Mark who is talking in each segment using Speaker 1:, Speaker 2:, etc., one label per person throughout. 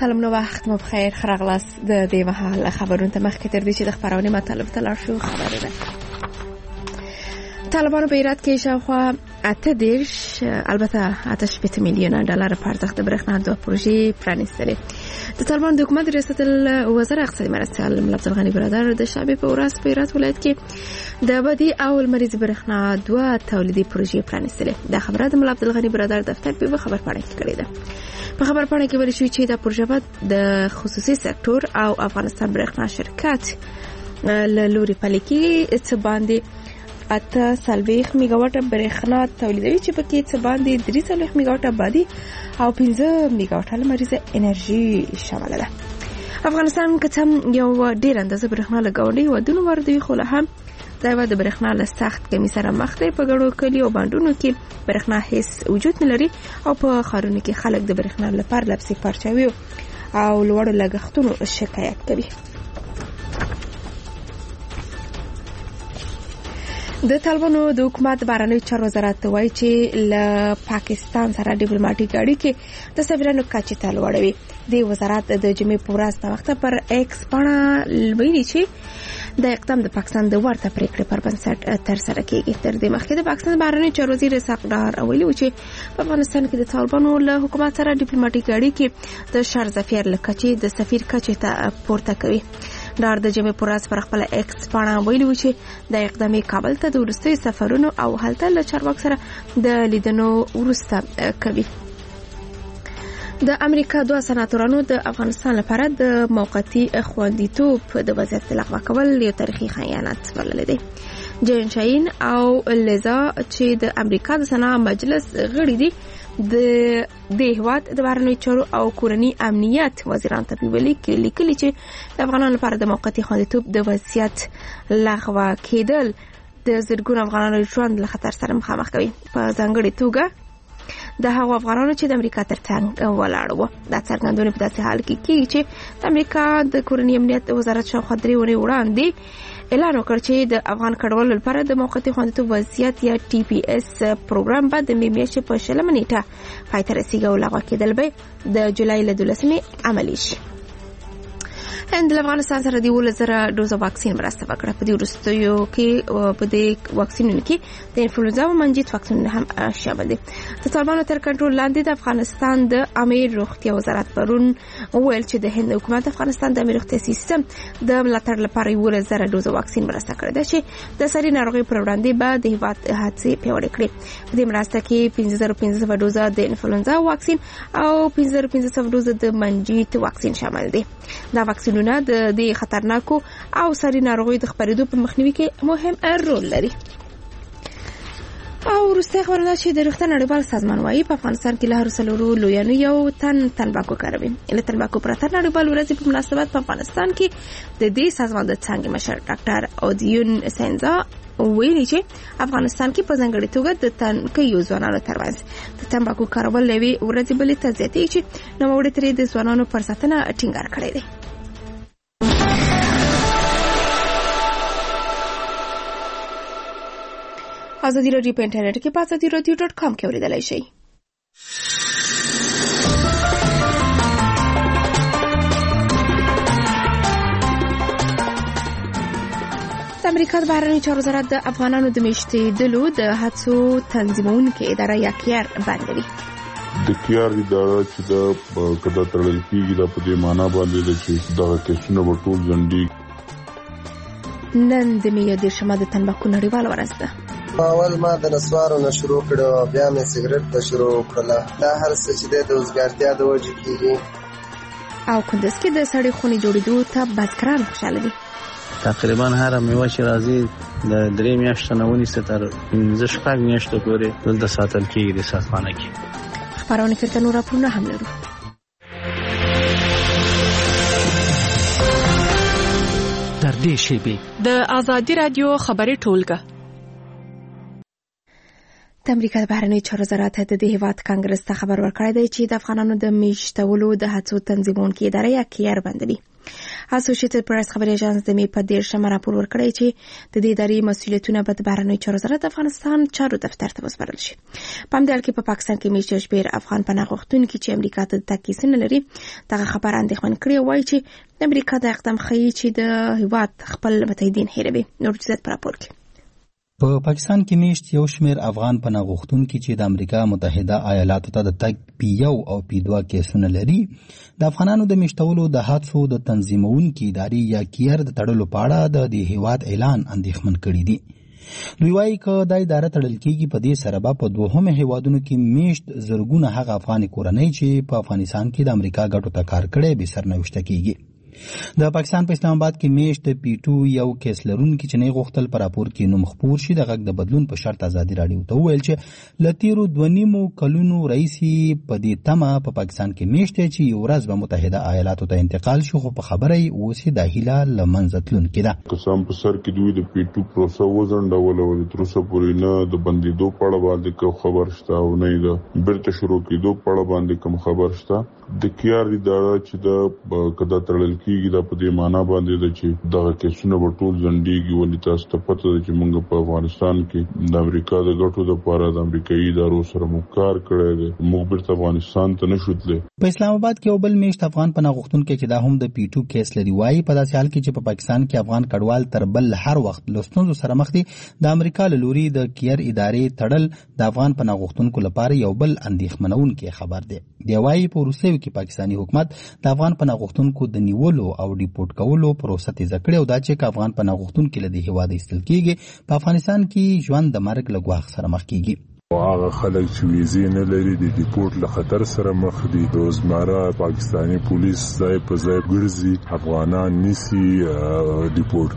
Speaker 1: سلام نو وخت مو بخیر خراغلاس د دې مهال خبرونه ته مخکې تر دې چې د خبرونه مطلب ته لاړ شو خبرونه طالبانو په ایران کې شاوخوا 8 البته 8 میلیون ډالر په ارزښت د برېښنا د پروژې پرانیستلې د طالبانو د حکومت ریاست الوزیر اقتصادي مرستیال ملا عبدالغني برادر د شابه په ورځ په ایران ولایت کې د ابدي او مریض برېښنا 2 تولیدي پروژې پرانیستلې د خبره د ملا عبدالغني برادر دفتر په خبر پاڼه کې کړې ده په خبر پاڼه کې ویل شوی چې د پروژه د خصوصي سکتور او افغانستان برېښنا شرکت له لوري پلیکي څه باندې 8 میگاواټ برېښنا تولیدوي چې پکې څه باندې 3 میگاواټ آبادي او 15 میگاواټ لمریزه انرژي شامل ده. افغانستان کته یو ډیر اندازه برېښنا لګونی ودونو واردوي خو له هم دا د برېښنا له سخت کمی سره مخ دی. په ګڼو کلیو باندونو کې برېښنا هیڅ وجود نه لري او په ښارونو کې خلک د برېښنا لپاره لپسې پرچاوي او لوړو لګښتونو شکایت کوي. د طالبانو د حکومت بهرنیو چارو وزارت وایي چې له پاکستان سره ډیپلوماټیک اړیکې د سفیرانو کچې ته لوړوي. د وزارت د جمعې په ورځ د وخت پر ایکس باندې ویلي چې د اقدام د پاکستان د ورته پریکړې پر بنسټ تر سره کیږي. تر دې مخکې د پاکستان بهرنیو چارو وزیر اسحاق ډار ویلي و چې په افغانستان کې د طالبانو له حکومت سره ډیپلوماټیک اړیکې د شهر ظفیر له کچې د سفیر کچې ته پورته کوي. ډار د جمعې په ورځ پر خپل ایکس باندې ویلي و چې د اقدام کابل ته د وروستي سفرونو او هلته له چارواکو سره د لیدنو وروسته کوي. د امریکا 2 سناتورانو د افغانستان لپاره د موقتی خوندیتوب د وضعیت لغوه کول یو تاریخي خیانت بللی دی. جین شاین او لیزا چې د امریکا د سنا مجلس غړي دي د هیواد د بهرنیو چارو او کورنی امنیت وزیران ته لیکلي چې د افغانانو لپاره د موقتی خوندیتوب د وضعیت لغوه کېدل د زرګونو افغانانو ژوند له خطر سره مخامخ کوي. په ځانګړې توګه د هغو افغانانو چې د امریکا ترڅنګ ولاړ وو. دا څرګندونه په داسې حال کې کیږي چې د امریکا د کورنی امنیت وزارت شاوخوا 3 ونې وړاندې اعلان وکړ چې د افغان کډوالو لپاره د موقتی خوندیتوب وضعیت یا ټي پی اس پروګرام به د میاشتې په 20 نیټه پای ته رسیږي او لغوه کېدل به د جولای له 12 عملي شي. هند له افغانستان سره د 10,000 ډوز واکسین مرسته وکړه. په دې وروستیو کې په دې واکسینونو کې د انفلوئنزا او منجیت واکسینونه هم شامل دي. د طالبانو تر کنټرول لاندې د افغانستان د عامه روغتیا وزارت پرون وویل چې د هند حکومت افغانستان د عامه روغتیا سیستم د ملاتړ لپاره 10,000 ډوز واکسین مرسته کړې ده چې د ساري ناروغي پر وړاندې به د هیواد هڅې پیاوړې کړي. په دې مرسته کې 15,500 ډوز د انفلوئنزا واکسین او 15,500 ډوز د منجیت واکسین شامل دي. دا واکسینونه د دې خطرناکو او ساري ناروغیو د خپرېدو په مخنیوي کې مهم رول لري. او وروسته خبرونه چې د روغتیا نړیوال سازمان وايي په افغانستان کې له هر څلورو لویانو یو تن تنباکو کاروي. له تنباکو پرته نړیوال ورځ په مناسبت په افغانستان کې د دې سازمان د څنګه مشر ډاکټر اودیون سنزا ویلي چې افغانستان کې په ځانګړي توګه د تنکیو ځوانانو ترمنځ د تنباکو کارول لوي ورځ بلې ته زیاتې چې نوموړي ترې د ځوانانو پر ساتنه ټینګار کړی دی. ازادي راډیو په انټرنیټ کې په azadiradio.com کې اوریدلای شئ. د امریکا د بهرنیو چارو وزارت د افغانانو د میشتېدلو د هڅو تنظیمونکې اداره یا کیار بندوي.
Speaker 2: د کیار اداره چې د کدا تړل کېږي د په دې معنا باندې چې دا کیسونه په ټول ځنډي.
Speaker 1: نن د میاشتې د شمال د تنباکو نړیواله ورځ ده.
Speaker 3: اول ما د نسوارو نه شروع کړو بیا مې سیګریټ ته شروع کړله. دا هر څه چې د وزګارتیا د وجې کېږي.
Speaker 1: او کندز کې د سړې خونې جوړېدو ته بزګران خوشاله دي.
Speaker 4: تقریبا هر میوه چې راځي د 3 میاشتو نه ونیسه تر 15 میاشتو پورې دلته ساتل کېږي د ساتخانه کې.
Speaker 1: خبرونه کړه نور راپورونه هم لرو.
Speaker 5: تر دې شیبې
Speaker 6: د ازادي رادیو خبري ټولګه
Speaker 1: د امریکا د بهرنیو چارو وزارت د دې هیواد کانګرس ته خبر ورکړی دی چې د افغانانو د میشتولو د هڅو تنظیمونکې اداره یا کیار بندوي. اسوسییټډ پریس خبري اژانس د می په 13 راپور ورکړی چې د دې ادارې مسؤلیتونه به د بهرنیو چارو وزارت افغانستان چارو دفتر ته وسپارل شي. په همدې حال کې په پاکستان کې میشت شمېر افغان پناه غوښتونکي چې امریکا ته د تګ کیسه نه لري دغه خبر اندېښمن کړی وایي چې امریکا د اقدام ښیي چې د هیواد خپل متحدین هیروي. نور جزئیات په راپور کې.
Speaker 7: په پاکستان کې میشت یو شمېر افغان پناه غوښتونکي چې د امریکا متحده ایالاتو ته د تګ P1 او P2 کیسونه لري د افغانانو د میشتولو د حادثو د تنظیمونکي ادارې یا کیر د تړلو په اړه د دې هیواد اعلان اندېښمن کړی دی. دوی وایي که دا اداره تړل کېږي په دې سره به په دوهمه هیوادونو کې میشت زرګونه هغه افغاني کورنۍ چې په افغانستان کې د امریکا ګټو ته کار کړی بې سرنوشته کېږي. د پاکستان په اسلام آباد کې میشت P2 یو کیس لرونکي چې نه غوښتل په راپور کې نوم خپور شي د غږ د بدلون په شرط ازادي راډیو ته وویل چې له تیرو 2.5 کلونو راهیسې په دې تمه په پاکستان کې میشت چې یو ورځ به متحده ایالاتو ته انتقال شي خو په خبره یې اوس د هیله له منځه تلونکې ده.
Speaker 2: قسم په سر کې دوی د P2 پروسه وځنډول او تر اوسه پورې نه د بندیدو په اړه باندې کوم خبر شته او نه د بیرته شروع کېدو په اړه باندې کوم خبر شته. د کیار اداره چې د کدا تړل کېږي د په دې معنا باندې د چې دغه کیسونه به ټول ځنډېږي ولې تاسو ته پته ده چې موږ په افغانستان کې د امریکا د ګټو لپاره د امریکایي ادارو سره مو کار کړی دی موږ بیرته افغانستان ته نشو تللی.
Speaker 7: په اسلام آباد کې یو بل میشت افغان پناه غوښتونکي چې دا هم د P2 کیس لري وایي په داسې حال کې چې په پاکستان کې افغان کډوال تر بل هر وخت له ستونزو سره مخ دي د امریکا له لوري د کیر ادارې تړل د افغان پناه غوښتونکو لپاره یو بل اندېښمنونکی خبر دی. دی وایي په وروستیو کې پاکستاني حکومت د افغان پناه غوښتونکو د نیولو او ډیپورټ کولو پروسه تیزه کړې او دا چې افغان پناه غوښتونکي له دې هیواده ایستل کېږي په افغانستان کې ژوند د مرګ له ګواښ سره مخ کېږي.
Speaker 8: هغه خلک چې ویزې نه لري د ډیپورټ له خطر سره مخ دي. روزمره پاکستاني پولیس ځای په ځای ګرځي افغانان نیسي ډیپورټ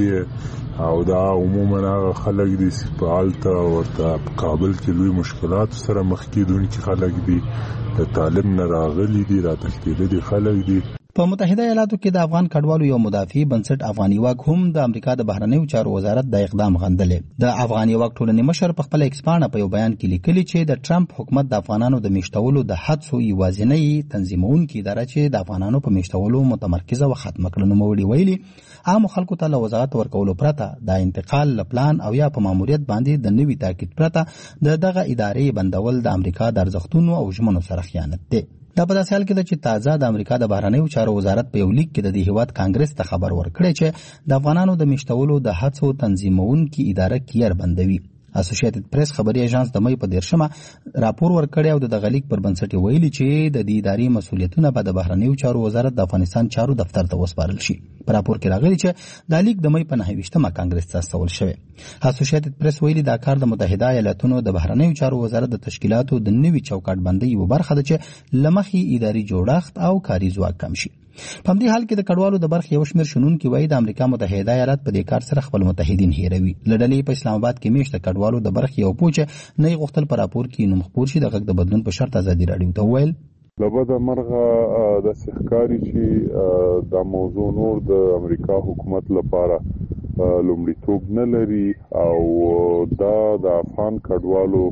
Speaker 8: کوي او دا عموما هغه خلک دي چې په حالته ورته په کابل کې لوی مشکلات سره مخ کېدونکي خلک دي د تعلیم نه راغلي دي راتښتېدلي خلک دي.
Speaker 7: په متحده ایالاتو کې د افغان کډوالو یو مدافع بنسټ افغاني واک هم د امریکا د بهرنیو چارو وزارت د اقدام غندلې. د افغاني واک ټولنې مشر په خپل ایکس پاڼه په یو بیان کې لیکلي چې د ټرمپ حکومت د افغانانو د میشتولو د حادثو یوازینۍ تنظیمونکي اداره چې د افغانانو په میشتولو متمرکزه و ختمه کړه. نوموړي ویلي عامو خلکو ته له وزارت ورکولو پرته د انتقال له پلان او یا په ماموریت باندې د نوي تاکید پرته د دغه ادارې بندول د امریکا د ارزښتونو او ژمنو سره خیانت دی. دا په داسې حال کې ده چې تازه د امریکا د بهرنیو چارو وزارت په یو لیک کې د دې هیواد کانګرس ته خبر ورکړی چې د افغانانو د میشتولو د هڅو تنظیمونکي اداره کیر بندوي. اسوسییټډ پریس خبري اژانس د مې په 13 راپور ورکړی او د دغه لیک پر بنسټ ویلي چې د دې ادارې مسؤلیتونه به د بهرنیو چارو وزارت د افغانستان چارو دفتر ته وسپارل شي. په راپور کې راغلي چې دا لیک د مې په 29مه کانګرس ته استول شوی. اسوسییټډ پریس ویلي دا کار د متحده ایالاتونو د بهرنیو چارو وزارت د تشکیلاتو د نوي چوکاټ بندۍ یو برخه ده چې لمخي اداري جوړښت او کاري ځواک کم شي. په همدې حال کې د کډوالو د برخې یو شمېر شنونکي وایي د امریکا متحده ایالات په دې کار سره خپل متحدین هیروي. له ډلې په اسلام آباد کې میشت کډوالو د برخې یو پوچ نه غوښتل په راپور کې نوم خپور شي د غږ د بدلون په شرط ازادي راډیو ته وویل
Speaker 2: لبد مرغه د سحکاري چې د موضوع نور د امریکا حکومت لپاره لومړیتوب نه لري او دا د افغان کډوالو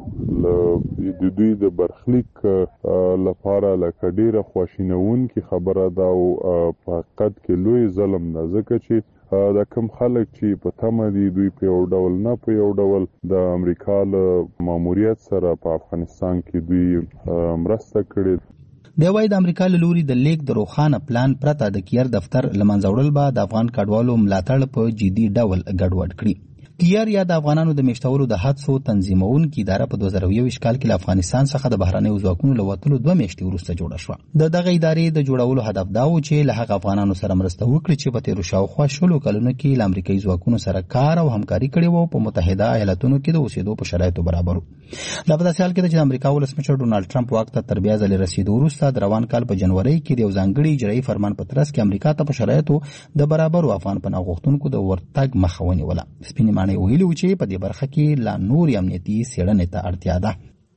Speaker 2: د دوی د برخلیک لپاره لکه ډیره خواشینونکې خبره ده او په حقیقت کې لوی ظلم نه ځکه چې دا کوم خلک چې په تمه دي دوی په یو ډول نه په یو ډول د امریکا له ماموریت سره په افغانستان کې دوی مرسته کړې.
Speaker 7: دی وایي د امریکا له لوري د لیک د روښانه پلان پرته د کیر دفتر له منځه وړل به د افغان کډوالو ملاتړ په جدي ډول ګډوډ کړي. کیر یا د افغانانو د میشتولو د حادثو تنظیمونکي اداره په 2021 کال کې له افغانستان څخه د بهرنیو ځواکونو له وتلو 2 میاشتې وروسته جوړه شوه. د دغه ادارې د جوړولو هدف دا و چې له هغه افغانانو سره مرسته وکړي چې په تیرو شاوخوا 10 کلونو کې له امریکایي ځواکونو سره کار او همکاري کړې وو په متحده ایالاتونو کې د اوسېدو په شرایطو برابر. دا په داسې حال کې ده چې امریکا ولسمشر ډونالډ ټرمپ واک ته تر بیا ځلې رسېدو وروسته د روان کال په جنوري کې د یو ځانګړي اجرایي فرمان په ترڅ کې امریکا ته په شرایطو د برابرو افغان پناه غوښتونکو د ورتګ مخه ونیوله. سپینې ماڼۍ ویلي و چې په دې برخه کې لا نور امنیتي څېړنې ته اړتیا ده.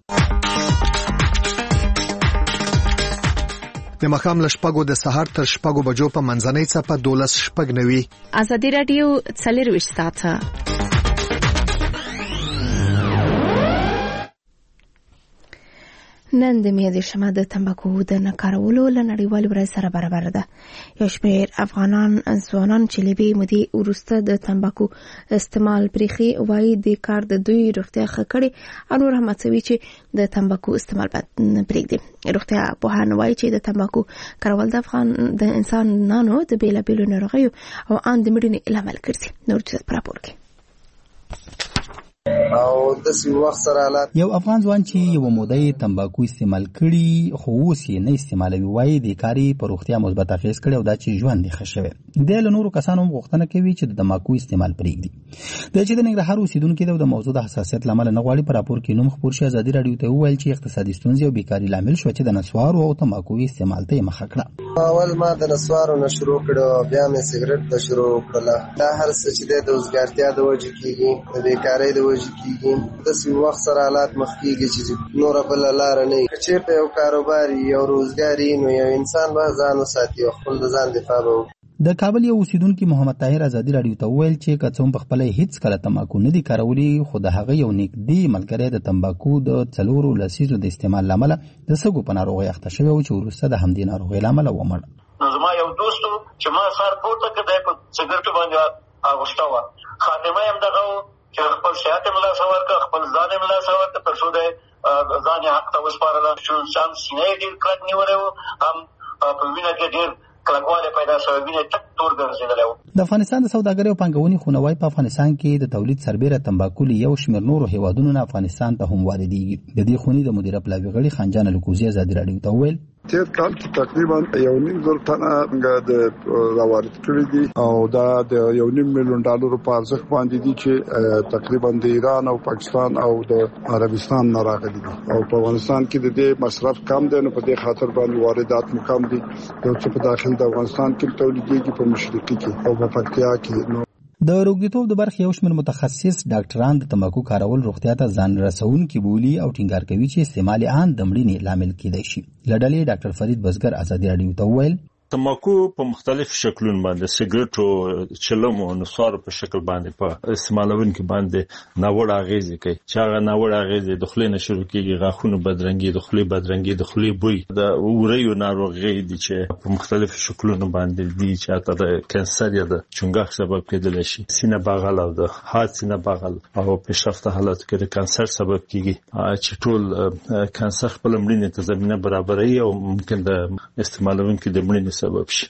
Speaker 9: د ماښام له 6 د سهار تر 6 بجو په منځنۍ څپه 12:09
Speaker 6: ازادي راډیو 24 ساعته.
Speaker 1: نن د مې د شمه د تمباکو د نه کارولو له نړیوالې ورځ سره برابر ده. یو شمېر افغانان ځوانان چې له بې مودې وروسته د تمباکو استعمال پرېښي وایي د کار د دوی روغتیا ښه کړې او نور هم هڅوي چې د تمباکو استعمال باید پرېږدي. روغتیا پوهان وایي چې د تمباکو کارول د انسانانو د بېلابېلو ناروغیو او ان د مړینې لامل ګرځي. نور څه په راپور کې
Speaker 3: او د سی وخت سره حالات.
Speaker 7: یو افغان ځوان چې یو موده تمباکو استعمال کړي خو اوس یې نه استعمالوي وایي د کاري په روغتیا مثبت اغېز کړی او دا چې ژوند یې ښه شوی. د له نورو کسانو غوښتنه کوي چې د تمباکو استعمال پرېږدي. د چې د ننګرهار اوسیدونکي د موضوع د حساسیت لامل نه غواړي په راپور کې نوم خپور شي. ازادي راډیو ته وویل چې اقتصادي ستونزې او بیکاري لامل شو چې د نسوارو او تمباکو استعمال ته مخه کړه.
Speaker 3: اول ما د نسوارو نه شروع کړو، بیا مې سیګریټ ته شروع کړل. دا هر څه چې د وزګارتیا د وجې کېږي، د بیکارۍ د وجې کېږي. د سی وخت سره حالات مخ کېږي چې نور بل لار نه وي. که چېرته یو کاروبار یو روزګار نو یو انسان به ځان وساتي او خپل د ځان دفاع به وکړي.
Speaker 7: د کابل یو اوسیدونکي محمد طاهر ازادي راډیو ته وویل چې که څه هم پخپله هیڅ کله تمباکو نه دي کارولي خو د هغه یو نږدې ملګری د تمباکو د 4 لسیزو د استعمال له امله د سږو په ناروغۍ اخته شوی و چې وروسته د همدې ناروغۍ له امله ومړ.
Speaker 10: نو زما یو دوست چې ما سر پورته کړ دی په سګرټو باندې اغوسته وه. خاتمه یې همدغه و چې خپل صحت یې له لاسه ورکړه، خپل ځان یې له لاسه ورکړه، تر څو دی ځان یې حق ته وسپارله. چې هم سینه یې ډېر کلک نیولی و، هم په وینه کې ډېر کلکوالی پیدا شوی، وینه تک تور ګرځېدلی و.
Speaker 7: د افغانستان د سوداګرۍ او پانګونې خونه وايي په افغانستان کې د تولید سربیره تمباکو له یو شمېر نورو هیوادونو نه افغانستان ته هم واردېږي. د دې خونې د مدیره پلاوي غړي خانجان الکوزي ازادي راډیو ته وویل
Speaker 11: تیر کال کې تقریبا 1.5 ټنه د راوارد کړی دي او دا د 1.5 میلیون ډالرو په ارزښت باندې دي چې تقریبا د ایران او پاکستان او د عربستان نه راغلي دي. او په افغانستان کې د دې مصرف کم دی، نو په دې خاطر باندې واردات مکم دي. یو څه په داخل د افغانستان کې تولیدېږي، په مشرقي کې او په پکتیا کې.
Speaker 7: د روغتیايي د برخې یو شمېر متخصص ډاکټران د تمباکو کارول روغتیا ته ځان رسونکي بولي او ټینګار کوي چې استعمال ان د مړینې لامل کېدای شي. له ډلې ډاکټر فرید بزګر ازادي راډیو ته وویل
Speaker 12: تمباکو په مختلف شکلونو باندې سیګریټ او چلم او نسوار په شکل باندې په استعمالونکو باندې ناوړه اغیزې کوي. چې هغه ناوړه اغیزې د خولې نه شروع کېږي، غاښونو بدرنګي، د خولې بدرنګي، د خولې بوی، د وریو ناروغۍ دي چې په مختلف شکلونو باندې دي چې حتی د کانسر یا د چونګښ سبب کېدلی شي. سینه بغل او د هارت سینه بغل او پیشرفته حالاتو کې د کانسر سبب کېږي چې ټول کانسر خپل مړینې ته زمینه برابروي او ممکن د استعمالونکو د مړینې سبب شي.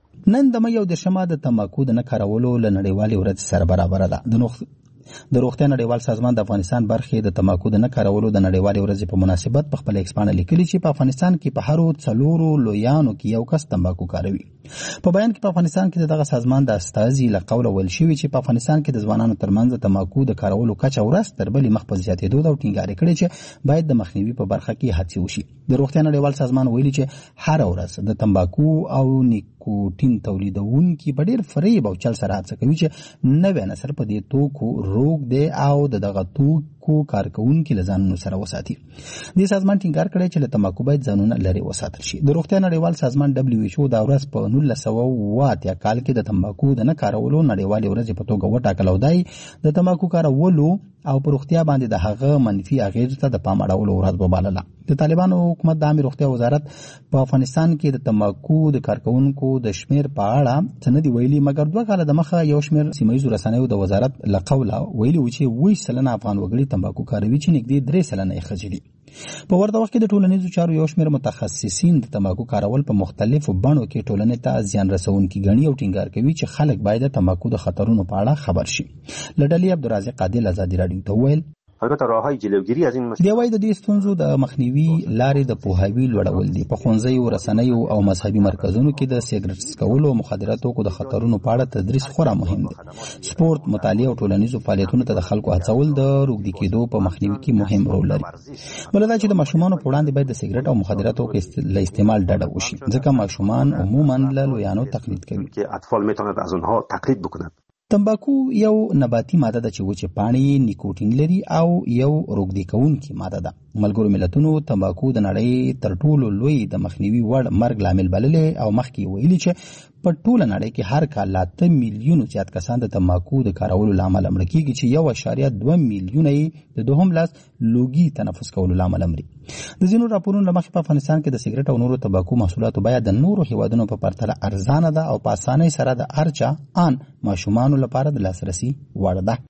Speaker 7: نن د مې یو د شمه د تمباکو د نه کارولو له نړیوالې ورځ سره برابر ده. د روغتیا نړیوال سازمان د افغانستان برخې د تمباکو د نه کارولو د نړیوالې ورځې په مناسبت په خپل ایکسپانه لیکلي چې په افغانستان کې په هرو 4 لویانو کې یو کس تمباکو کاروي. په بیان کې په افغانستان کې دغه سازمان د استازي له قوله ویل شوی چې په افغانستان کې د ځوانانو ترمنځ د تمباکو د کارولو کچه ورځ تر بلې مخ په زیاتېدو ده او ټینګار کړی چې باید د مخنیوي په برخه کې هڅې وشي. د روغتیا نړیوال سازمان ویلي چې هر ورځ د تمباکو او نیکوټین تولیدونکي په ډېر فریب او چل سره هڅه کوي چې نوی نسل په دې توکو روغ دی او د دغه توکو کارکوونکي له ځانونو سره وساتي. دې سازمان ټینګار کړی چې له تمباکو باید ځانونه لرې وساتل شي. د روغتیا نړیوال سازمان WHO دا ورځ په 1980 کال کې د تمباکو د نه کارولو نړیوالې ورځې په توګه وټاکله او دی د تمباکو کارولو او په روغتیا باندې د هغه منفي اغېزو ته د پام اړولو ورځ وبلله. د طالبانو حکومت د عامه روغتیا وزارت په افغانستان کې د تمباکو د کارکوونکو د شمیر په اړه څه نه دی ویلي، مګر 2 کاله د مخه یو شمیر سیمه‌ییزو رسنیو د وزارت له قوله ویلي و چې 20% افغان وګړي تمباکو کاروي چې نږدې 3% یې ښځې دي. په ورته وخت کې د ټولنیزو چارو یو شمیر متخصصین د تمباکو کارول په مختلفو بڼو کې ټولنې ته زیان رسونکي ګڼي او ټینګار کوي چې خلک باید د تمباکو د خطرونو په اړه خبر شي. له ډلې عبدالرازق عادل ازادي راډیو ته وویل
Speaker 13: البته راههای جلوگیری از این
Speaker 7: مسئله دی وايي د دې ستونزو د مخنیوي لارې د پوهاوي لوړول دي. په ښوونځیو، رسنیو او مذهبي مرکزونو کې د سیګریټ څکولو او مخدره توکو د خطرونو په اړه تدریس خورا مهم دی. سپورت، مطالعه او ټولنیزو فعالیتونو ته د خلکو هڅول د روغتي کېدو په مخنیوي کې مهم رول لري. بل دا چې د ماشومانو په وړاندې باید د سیګریټ او مخدره توکو له استعمال ډډه وشي، ځکه ماشومان عموما له لویانو تقلید کوي.
Speaker 13: اطفال میتونند از اونها تقلید بکنند.
Speaker 7: تمباکو یو نباتي ماده ده چې وچې پاڼې نیکوټین لري او یو روغدي کوونکې ماده ده. ملګرو ملتونو تمباکو د نړۍ تر ټولو لوی د مخنیوي وړ مرګ لامل بللی او مخکې ویلي چې په ټوله نړۍ کې هر کال 8 میلیونو زیات کسان د تمباکو د کارولو لامل مړ کیږي چې 1.2 میلیونه یې د دوهم لاس لوګي تنفس کولو لامل مري. د ځینو راپورونو له مخې په افغانستان کې د سیګریټ او نورو تمباکو محصولاتو بیه د نورو هیوادونو په پرتله ارزانه ده او په اسانۍ سره د هرچا ان ماشومانو لپاره د لاسرسي وړ ده.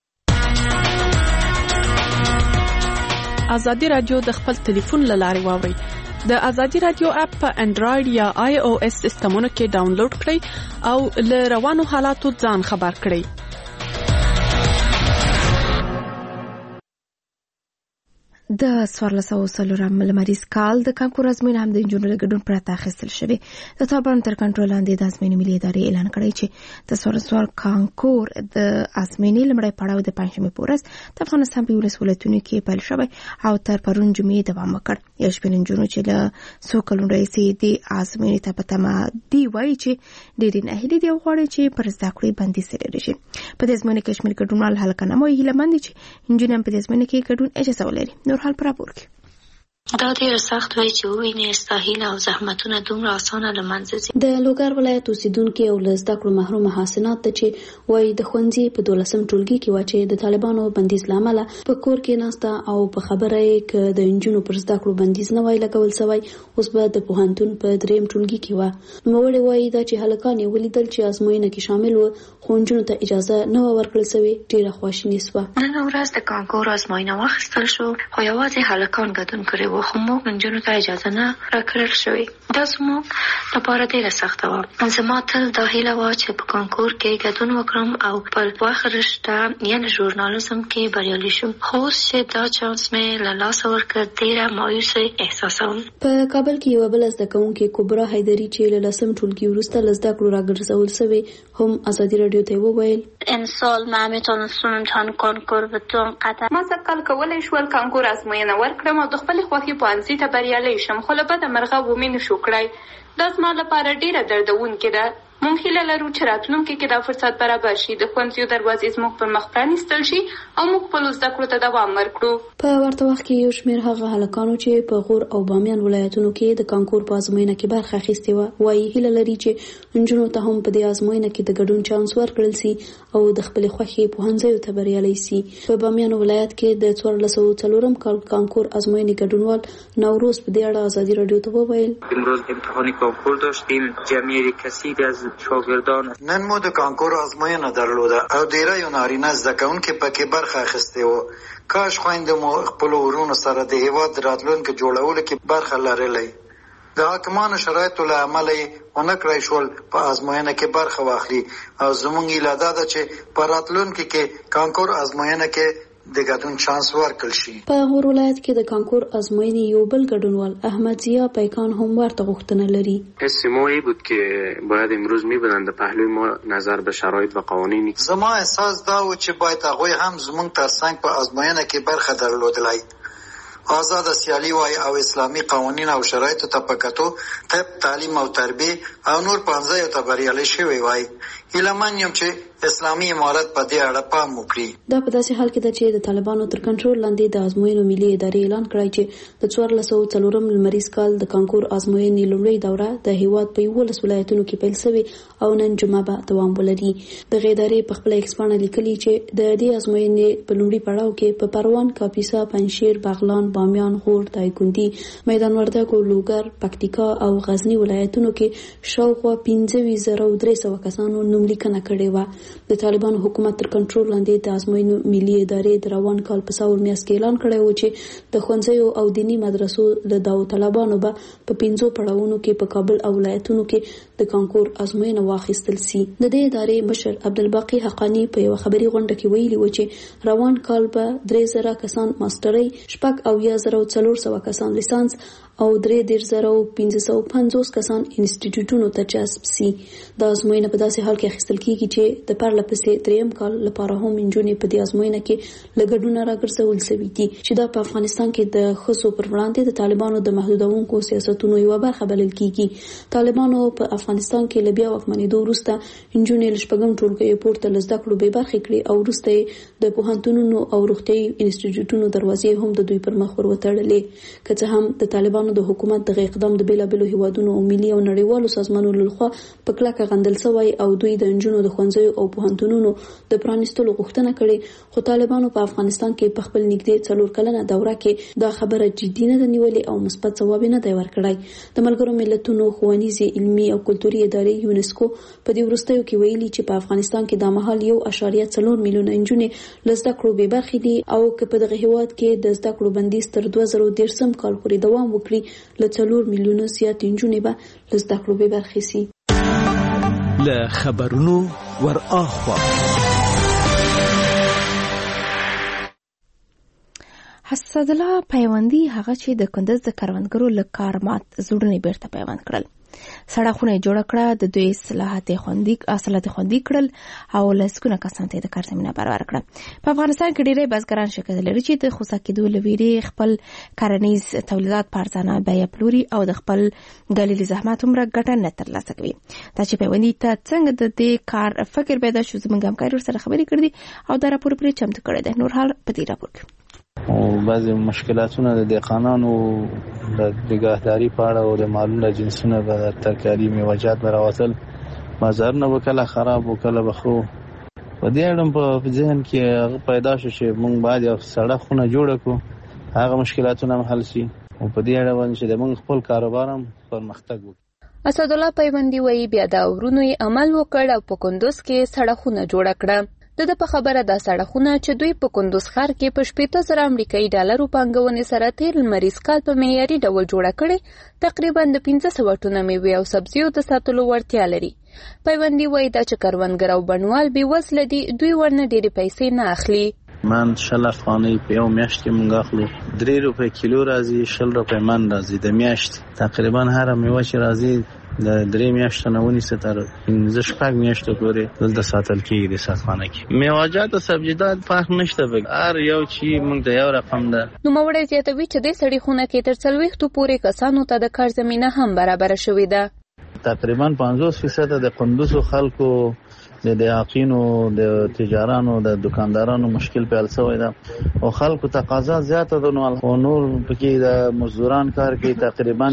Speaker 14: ازادي رادیو د خپل ټلیفون له لارې واورئ. د ازادي رادیو اپ په انډراید یا آی او اس سیستمونو کې ډاونلوډ کړئ او له روانو حالاتو ځان خبر کړئ.
Speaker 1: د 1400 لمریز کال د کانکور ازموینې هم د انجونو له ګډون پرته اخیستل شوې. د طالبانو تر کنټرول لاندې د ازموینې ملي ادارې اعلان کړی چې د 1400 کانکور د ازموینې لمړی پړاو د پنځمې په ورځ د افغانستان په 11 ولایتونو کې پیل شوی او تر پرون جمعې دوام وکړ. یو شمېر انجونو چې له څو کلونو راهیسې د ازموینې ته په تمه دي وایي چې ډېرې ناهیلې دي او غواړي چې پر زده کړې بندیز لري شي. په دې ازموینې کې شمېر ګډونوال هلکان هم وایي هیلهمند دي چې انجونې هم په دې ازموینې کې ګډون اجازه ولري. نور حال پر راپور کې
Speaker 15: دا ډېر سخت وای چې وینې استاهیل او زحمتونه دومره اسانه له منځه ځي. د لوګر ولایت اوسیدونکو او له زده کړو محروم حسنات ته چې وای د ښوونځي په 12 ټولګي کې و چې د طالبانو بندیز لامل په کور کې ناسته او په خبره یې ک د انجونو پر زده کړو بندیز نه وای لګول سوی، اوس به د پوهنتون په 3 ټولګي کې و. نو وړي وای دا چې هلکان یې ولیدل چې ازموینه کې شامل و خو انجونو ته اجازه نه ورکړل سوی. ډېره خواشیني سوه. نن ورځ د کانکور ازموینه واخیستل شو خو یوازې هلکان ګډون کړي و خو موږ انجونو ته اجازه نه راکړل شوې. دا زموږ لپاره ډېره سخته وه. زما تل دا هیله وه چې په کانکور کې ګډون وکړم او په وخت رشته یعنې ژورنالیزم کې بریالي شم. خو اوس چې دا چانس مې له لاسه ورکړ ډېره مایوسه احساسوم. په کابل کې یوه بله زده کوونکې کبرا حیدري چې له 10 ټولګي وروسته له زده کړو راګرځول سوې هم ازادي راډیو ته وویل
Speaker 16: امسال ما میتونستم امتحان کانکور بدون قطع.
Speaker 17: ما سږکال کولی شول کانکور ازموینه ورکړم او د خپلې خوښې پوهنځي ته بریالی شم، خو له بده مرغه ومې نشو کړی. دا زما لپاره ډېره دردونکې ده. موږ هیله لرو چې راتلونکي کې دا فرصت برابر شي، د ښوونځیو دروازې زموږ پر مخ پرانیستل شي او موږ خپلو زده کړو ته دوام ورکړو.
Speaker 15: په ورته وخت کې یو شمېر هغه هلکانو چې په غور او بامیان ولایتونو کې د کانکور په ازموینه کې برخه اخیستې وه وایي هیله لري چې نجونو ته هم په دې ازموینه کې د ګډون چانس ورکړل سي او د خپلې خوښې پوهنځیو ته بریالی سي. په بامیان ولایت کې د 1404 کال کانکور ازموینې ګډونوال نوروز په دې اړه ازادي راډیو ته وویل
Speaker 18: امروز امتحان کانکور داشتیم. جمعیت کثیری از شاگردان
Speaker 19: نن مو د کانکور ازموینه درلوده او ډیری نارینه زده کوونکي پکې برخه اخیستې وه. کاش خویندې مو خپلو ورونو سره د هیواد راتلونکي جوړولو کې برخه لرلی. د حاکمانو شرایطو له امله یې ونه کړای شول په ازموینه کې برخه واخلي او زموږ هیله دا ده چې په راتلونکي کې کانکور ازموینه کې د ګډون چانس ورکړل شي.
Speaker 15: په غور ولایت کې د کانکور ازموینې یو بل ګډونوال احمد ضیا پیکان هم ورته غوښتنه لري.
Speaker 20: حس ما این بود که باید امروز میبودن در پهلوی ما نظر به شرایط و قوانین.
Speaker 19: زما احساس دا و چې باید هغوی هم زموږ ترڅنګ په ازموینه کې برخه درلودلای. آزاد سیالي وای او اسلامي قوانین او شرایطو ته په کتو طب، تعلیم او تربیه او نور پنځایو ته بریالي شوی وای. هیلهمن یم چې اسلامي امارت په دې اړه پام وکړي.
Speaker 15: دا په داسې حال کې ده چې د طالبانو تر کنټرول لاندې د ازموینو ملي ادارې اعلان کړی چې د 1404 لمریز کال د کانکور ازموینې لومړۍ دوره د هیواد په 11 ولایتونو کې پیل شوې او نن جمعه به دوام ولري. دغه ادارې په خپل ایکسپانه لیکلي چې د دې ازموینې په لومړي پړاو کې په پروان، کاپیسا، پنجشیر، بغلان، بامیان، غور، دایکنډي، میدان وردګ، لوګر، پکتیکا او غزنی ولایتونو کې شاوخوا 15300 کسانو نوملیکنه کړې وه. د طالبانو حکومت تر کنټرول لاندې د ازموینو ملي ادارې د روان کال په ساور میاشت کې اعلان کړی و چې د ښوونځیو او دیني مدرسو له داوطلبانو به په 5 پړاوونو کې په کابل او ولایتونو کې د کانکور ازموینه واخیستل سي. د دې ادارې مشر عبدالباقي حقانی په یو خبري غونډه کې ویلي و چې روان کال به 3000 کسان ماسترۍ، 40400 کسان لیسانس او 33550 کسان انسټیټیوټونو ته جذب سي. د ازموینه په داسې حال کې اخیستل کیږي چې د پرله پسې دریم کال لپاره هم انجونې په دې ازموینه کې لګډونه راګرځول شوي دي چې دا په افغانستان کې د ښځو پر وړاندې د طالبانو د محدودونکو سیاستونو یوه برخه بلل کیږي. طالبانو په افغانستان کې له بیا واکمنېدو وروسته انجونې له شپږم ټولګیو پورته له زده کړو بې برخې کړې او وروسته د پوهنتونونو او روغتیايي انسټیټیوټونو دروازې هم د دوی پر مخ ور وتړلې. که څه هم د طالبانو د حکومت دغه اقدام د بیلابیلو هیوادونو او ملي او نړیوالو سازمانونو لخوا په کلکه غندل شوی او دوی د نجونو د ښوونځیو او پوهنتونونو د پرانیستلو غوښتنه کړې، خو طالبانو په افغانستان کې په خپل نږدې 4 کلنه دوره کې دا خبره جدي نه ده نیولې او مثبت ځواب نه دی ورکړی. د ملګرو ملتونو ښوونیزې علمي او کلتوري ادارې یونسکو په دې وروستیو کې ویلي چې په افغانستان کې د مهال 1.4 میلیونه نجونې له زده کړو بې برخې دي او که په دغه هیواد کې د زده کړو بندیز تر 2013 کال پورې دوام وکړي له 4 میلیونه زیات نجونې به له زده کړو بې برخې سي.
Speaker 5: له خبرونو ور اخوا
Speaker 1: حسد الله پیوندي هغه چې د کندز د کروندګرو له کارمات زړونه بیرته پیوند کړل. سړکونه جوړ کړه، د دوی اصلاحات خوندي کړل او لسګونه کسان ته د کار زمینه برابر کړه. په افغانستان کې ډېری بزګران شکایت لري چې د خوسا کېدو له ویرې خپل کرنیز تولیدات په ارزانه بیه پلوري او د خپل ګالیلي زحمت عمره ګټه نه ترلاسه کوي. دا چې پیوندي ته څنګه د دې کار فکر پیدا شو زموږ همکار ورسره خبرې کړې او دا راپور پرې چمتو کړی دی. نور حال په دې راپور کې
Speaker 4: او بعضی مشکلاتونه د دهقانانو د نگهداري په اړه او د مالونو جنسونه د ترکاري میوه‌جات راوتل، بازارونه وکړه خراب وکړه بخو په دې اړه په ذهن کې پیدا شو چې موږ باید یو سړکونه جوړ کړو، هغه مشکلاتونه هم حل شي او په دې اړه باندې چې موږ خپل کاروبار هم پرمختګ وکړو.
Speaker 17: اسد الله پیوندي وایي بیا دا ورونو عمل وکړ او په کندوز کې سړکونه جوړ کړه. د په خبره دا سړکونه چې دوی په کندوز ښار کې په 80,000 امریکایي ډالرو پانګونې سره تیر لمریز کال په معیاري ډول جوړه کړې، تقریبا د 500 ټنه میوې او سبزیو د ساتلو وړتیا لري. پیوندي وایي دا چې کروندګر او بڼوال بې وزله دي، دوی ورنه ډېرې پیسې نه اخلي.
Speaker 4: من 60 افغانۍ په یو میاشت کې مونږ اخلو، 3 روپۍ کیلو راځي، 60 روپۍ من راځي د میاشت. تقریبا هر میوه چې راځي د 3 میاشتو نه ونیسه تر 15 میاشتو پورې دلته ساتل کېږي د ساتخانه کې. میوه‌جات او سبزیجات فرق نشته، هر یو چې مونږ د یو رقم ده.
Speaker 17: نوموړی زیاتوي چې د سړي خونه کې تر 40 پورې کسانو ته د کار زمینه هم برابر شوې ده.
Speaker 4: تقریبا 50% د کندوز خلکو د دهاقینو د تجارانو د دکاندارانو مشکل پیل شوی ده او خلکو تقاضا زیاته ده، نو نور پکې د مزدوران کار کوي، تقریبا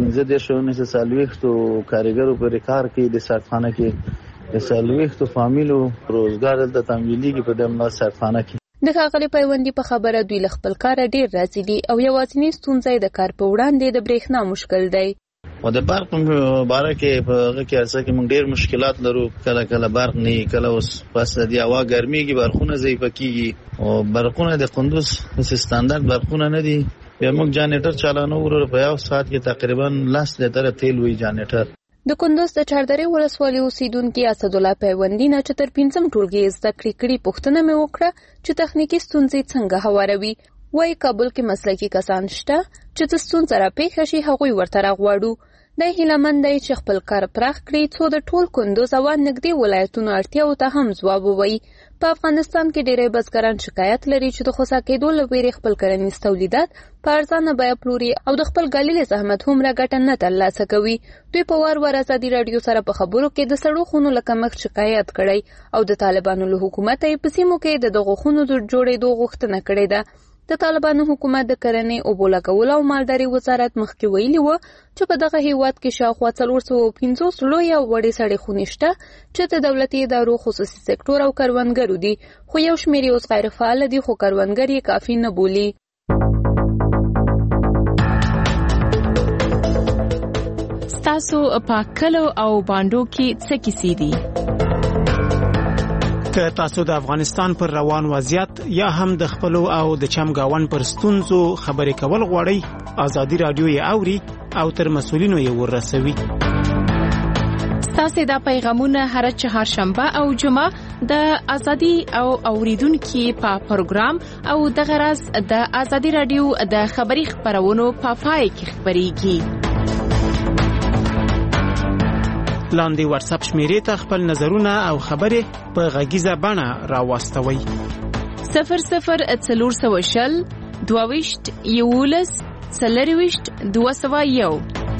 Speaker 4: 15 سالويختو کارګرو پر کار کوي د ساتخانه کې، د سالويختو فامیلو روزګار د تمویلېږي په دغه ساتخانه کې.
Speaker 17: د ښاغلي پیوندي په خبره دوی له خپل کاره ډېر راضي دي او یوازینی ستونزه د کار په وړاندې د برېښنا مشکل دی.
Speaker 4: او د برق باره کې په هغه کې ارڅه کې موږ ډېر مشکلات لرو، کله برق نه کله اوس پس د هوا ګرميږي، برقونه ضعیف کیږي او برقونه د کندوز ستاندارد برقونه نه دي. بیا موږ جانیټر چالانو ورو په یو ساعت کې تقریبا 10 لیټر تیل وی جانیټر.
Speaker 17: د کندوز د چاردرې ولسوالۍ اوسیدونکو اسد الله پیوندي نه چې تر 5م ټولګي زده کړې پوښتنه مې وکړه چې تخنیکی ستونزې څنګه هواروي. وای کابل کې مسلکي کسان شته چې د ستونزې را پیښ شي هغوی ورته راغواړو. د هیلمن دی چې خپل کار پراخ کړي څو د ټول کندوز او نږدې ولایتونو اړتیاو ته هم ځواب ووایي. په افغانستان کې ډېری بزګران شکایت لري چې د خوسا کېدو له ویرې خپل کرنیز تولیدات په ارزانه بیه پلوري او د خپل ګالیلي زحمت هومره ګټه نه ترلاسه کوي. دوی په وار ازادي رادیو سره په خبرو کې د سړو خونو له کمښت شکایت کړی او د طالبانو له حکومت یې په سیمو کې د دغو خونو د جوړېدو غوښتنه کړې ده. د طالبانو حکومت د کرنې او بولاکول او مالداري وزارت مخکې ویلي و چې په دغه هیواد کې شاوخوا 450 لوی او وړې سړې خونې شته چې د دولتي ادارو، خصوصي سکتور او کروندګرو دي، خو یو شمېر اوس غیر فعال دي، خو کروندګر یې کافي نه بولي.
Speaker 14: ستاسو په کلو او باندو کې څه کیسې دي؟
Speaker 21: که تاسو د افغانستان پر روان وضعیت یا هم د خپلو او د چمګاون پر ستونزو خبرې کول غواړئ، ازادي رادیو یې اوري او تر مسؤلینو یې ورسوي.
Speaker 14: ستاسو دا پیغامونه هر چهارشنبه او جمعه د ازادي او اوریدونکو په پروګرام او د غرض د ازادي رادیو د خبري خبرونو په پای کې خبريږي.
Speaker 21: لاندې واتس اپ شمیرې ته خپل نظرونه او خبرې په غږیزه بڼه راواستوئ.
Speaker 6: 0040 22 11 40 201.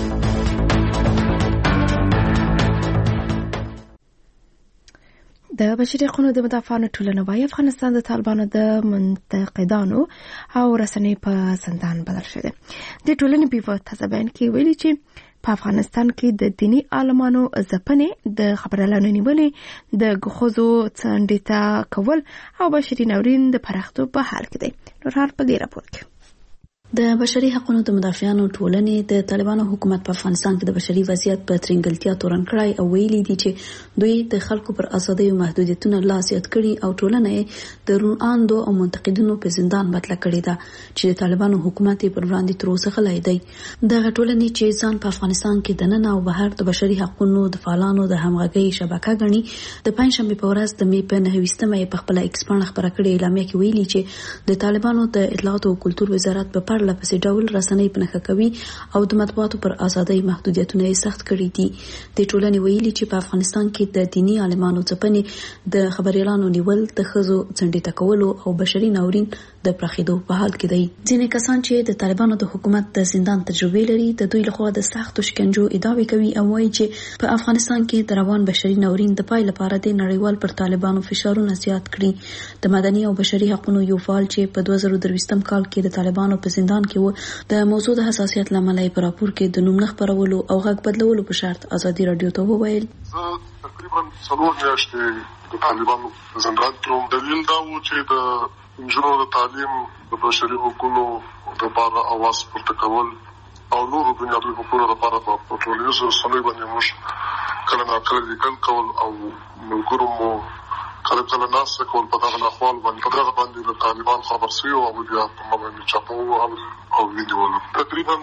Speaker 1: د بشري حقوقو د مدافعانو ټولنه وايي افغانستان د طالبانو د منتقدانو او رسنۍ په زندان بدل شوی دی. د ټولنې په تازه بیان کې ویلي چې په افغانستان کې د دینی عالمانو ځپنې، د خبريالانو نیولې، د ښځو څنډې ته کول او بشري ناورین د پراختو په حال کې دی. نور هر په دې راپور کې
Speaker 15: د بشري حقوقو د مدافعانو ټولنې د طالبانو حکومت په افغانستان کې د بشري وضعیت په ترنګلتیا تورن کړای او ویلي دي چې دوی د خلکو پر ازادۍ او محدودیتونو لا زیات کړي او ټولنه د روندو او منتقدینو په زندان بدل کړي ده چې د طالبانو حکومت پر وړاندې تر اوسه غلی دی. دغه ټولنې چې ځان په افغانستان کې د نن او بهر د بشري حقوقو د فعالانو د همغږي شبکه غني د پنځشنبه په ورځ د می په 9مه په خپل ایکس باندې خبره کړې اعلامیه کې ویلي چې د طالبانو د اطلاعات او کلتور وزارت په لپسې ډول رسنۍ پنهخه کوي او د مطبوعاتو پر ازادۍ محدودیتونه یې سخت کړي دي. د ټولنې ویلي چې په افغانستان کې د دینی عالمانو ځپنې، د خبريالانو نیول، د ښځو څنډې ته کول او بشري ناورین د پراخېدو په حال کې دی. ځینې کسان چې د طالبانو د حکومت د زندان تجربه لري د دوی لخوا د سختو شکنجو ادعاوې کوي او وایي چې په افغانستان کې د روان بشري ناورین د پای لپاره د نړیوال پر طالبانو فشارونه زیات کړي. د مدني او بشري حقوقو یو فعال چې په 2023 کال کې د طالبانو په زندان کې د موضوع د حساسیت لامل په راپور کې د نوم خبرولو او غږ بدلولو په شرط ازادي رادیو ته وویل.
Speaker 8: تقریبا 4 میاشتې د طالبانو زندان کې دلیل دا و چې د انجونو د تعلیم د بشري حقوقو لپاره اواز پورته کول او نورو بنیادي حقوقو لپاره په ټولنیزو رسنیو باندې موږ کله ناکله لیکل کول او ملګرو مو کله ناس کول په دغه احوال باندې د طالبان خبر سي او بیا په باندې چاپو او ویډیو تقریبا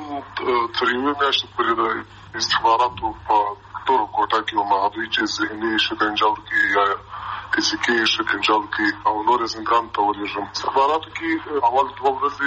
Speaker 8: 3 میاشتې پورې د استخباراتو په ټول کوټه کې محدود چې ذهني شکنجه کې یا فزیکي شکنجه کې او نور زندان ته ولېږم. استخباراتو کې اول 2 ورځې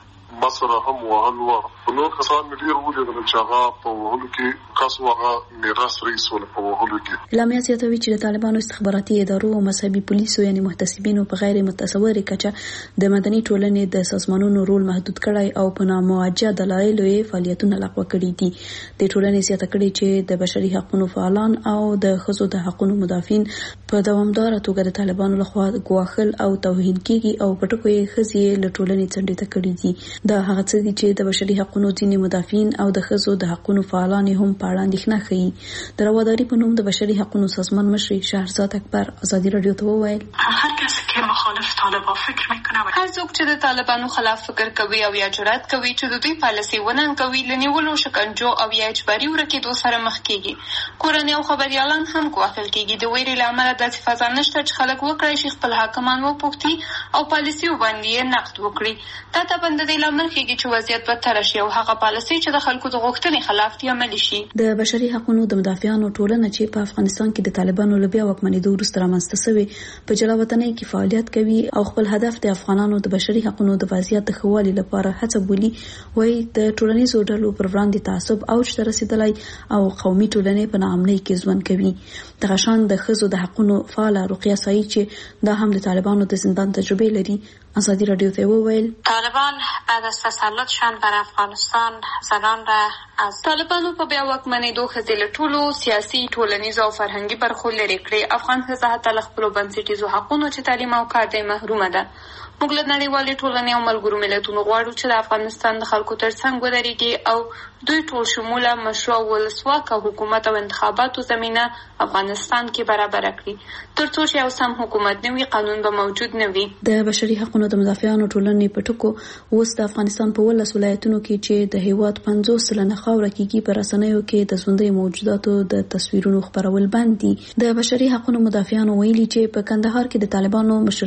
Speaker 8: مسره هم وهلو نور کسان ملي رول د چاغا په وهلو کې کاسو هغه میراث رئیس ول په وهلو کې.
Speaker 15: لامیا زیاتوي چې د طالبانو استخباراتي ادارو او مذهبي پولیسو یعنی محتسبینو په غیر متصوره کچه د مدني ټولنې د سازمانونو رول محدود کړای او په ناموجه دلایل یې فعالیتونه لغوه کړي دي. د ټولنې زیاته کړي چې د بشري حقوقو فعالان او د ښځو د حقوقو مدافعین په دوامدار توګه د طالبانو لخوا ګواښل او توهین کیږي او په ټکو یې ښځې له ټولنې څنډې ته کړي دي. دا هغه څه دي چې د بشري حقوقو ځینې مدافعین او د ښځو د حقوقو فعالان هم په اړه اندېښنه ښيي. د رواداري په نوم د بشري حقوقو سازمان مشر شهرزاد اکبر ازادي رادیو ته وویل
Speaker 17: هر کس که مخالف طالبان فکر میکنه هر څوک چې د طالبانو خلاف فکر کوي او یا جرأت کوي چې د دوی پالیسي وننګوي لنیولو شکنجو او یا اجباري ورکېدو سره مخ کیږي. کورنۍ او خبريالان هم ګواښل کیږي. د ویرې له امله داسې فضا نشته چې خلک وکړي شي خپل حاکمان وپوښتي او پالیسي باندې نقد وکړي. دا ته بند دی لامل کیږي چې وضعیت بدتر شي او هغه پالیسي چې د خلکو د غوښتنې خلاف دي عملي شي.
Speaker 15: د بشري حقوقو د مدافعانو ټولنه چې په افغانستان کې د طالبانو له بیا واکمنېدو وروسته رامنځته شوې په جلا وطنۍ کې فعالیت کوي او خپل هدف د افغانانو د بشري حقوقو د وضعیت د ښه والي لپاره هڅه بولي. وایي د ټولنیزو ډلو پر وړاندې تعصب اوج ته رسیدلی او قومي ټولنې په ناامنۍ کې ژوند کوي. دغه شان د ښځو د حقوقو فعاله رقیه سایي چې دا هم د طالبانو د زندان تجربه لري ازادي رادیو ته وویل
Speaker 16: طالبان بعد از تسلطشان بر افغانستان زنان را از
Speaker 17: طالبانو په بیا واکمنېدو ښځې له ټولو سیاسي، ټولنیزو او فرهنګي برخو لرې کړې. افغان ښځه حتی له خپلو بنسټیزو حقونو چې تعلیم او کار دی محرومه ده. موږ له نړیوالې ټولنې او ملګرو ملتونو غواړو چې د افغانستان د خلکو ترڅنګ ودرېږي او دوی ټول شموله مشروع ولسواکه حکومت او انتخاباتو زمینه افغانستان کې برابر کړي. ترڅو چې یو سم حکومت نه وي قانون به موجود نه وي.
Speaker 15: د بشري حقوقو د مدافعانو ټولنې په ټکو اوس د افغانستان په 12 ولایتونو کې چې د هیواد 50% خاوره کېږي په رسنیو کې د ژوندۍ موجوداتو د تصویرونو خبرول بند دي. د بشري حقوقو مدافعانو ویلي چې په کندهار کې د طالبانو مشرتابه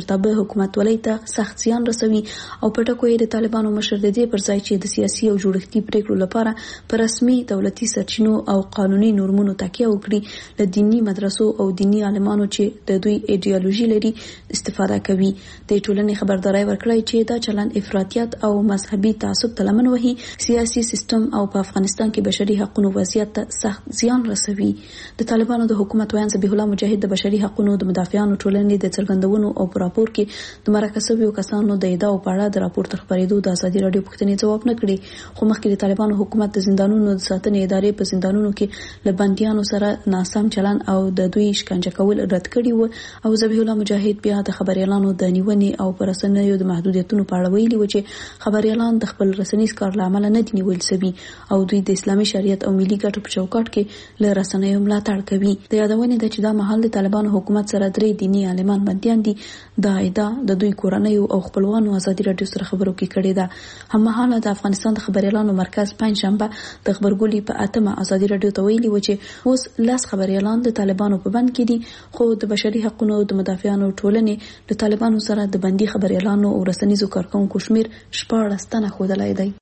Speaker 15: مشرتابه حکومت ولې ته سخت زیان رسوي او په ټکو یې د طالبانو مشر د دې پر ځای چې د سیاسي او جوړښتي پریکړو لپاره پر رسمي دولتي سرچینو او قانوني نورمونو تکیه وکړي له دینی مدرسو او دینی عالمانو چې د دوی ایډیالوژي لري استفاده کوي. د ټولنې خبرداري ورکړی چې دا چلن افراطیت او مذهبي تعصب ته لمن وهي، سیاسي سیستم او په افغانستان کې بشري حقوقو وضعیت ته سخت زیان رسوي. د طالبانو د حکومت ویان ذبیح الله مجاهد د بشري حقوقو د مدافعانو ټولنې د څرګندونو او راپور کې د مرکزي کسانو د ادعاو په اړه د راپور تر خبرېدو د ازادي رادیو پوښتنې جواب نه کړي، خو مخکې د طالبانو حکومت د زندانونو د ساتنې ادارې په زندانونو کې له بنديانو سره ناسم چلن او د دوی شکنجه کول رد کړي و او ذبیح الله مجاهد بیا د خبريالانو د نیونې او پرسنیو د محدودیتونو په اړه ویلي و چې خبريالان د خپل رسنیز کار لامل نه دي نیول شوي او دوی د اسلامي شریعت او ملي ګټو په چوکاټ کې له رسنیو ملاتړ کوي. د یادونې د چې دا مهال د طالبانو حکومت سره 3 دینی عالمان بنديان دي. دا ادعا د دوی کورنۍ او خپلوانو ازادي رادیو سره خبرو کې کړې ده. هممهاله د افغانستان د خبريالانو مرکز پنځشنبه د خبرګولي په 8 ازادي رادیو ته ویلي و چې اوس لاس خبريالان د طالبانو په بند کې دي، خو د بشري حقوقو د مدافعانو ټولنې د طالبانو سره د بندي خبريالانو او رسنیزو کارکونکو شمیر 14 تنه ښودلی دی.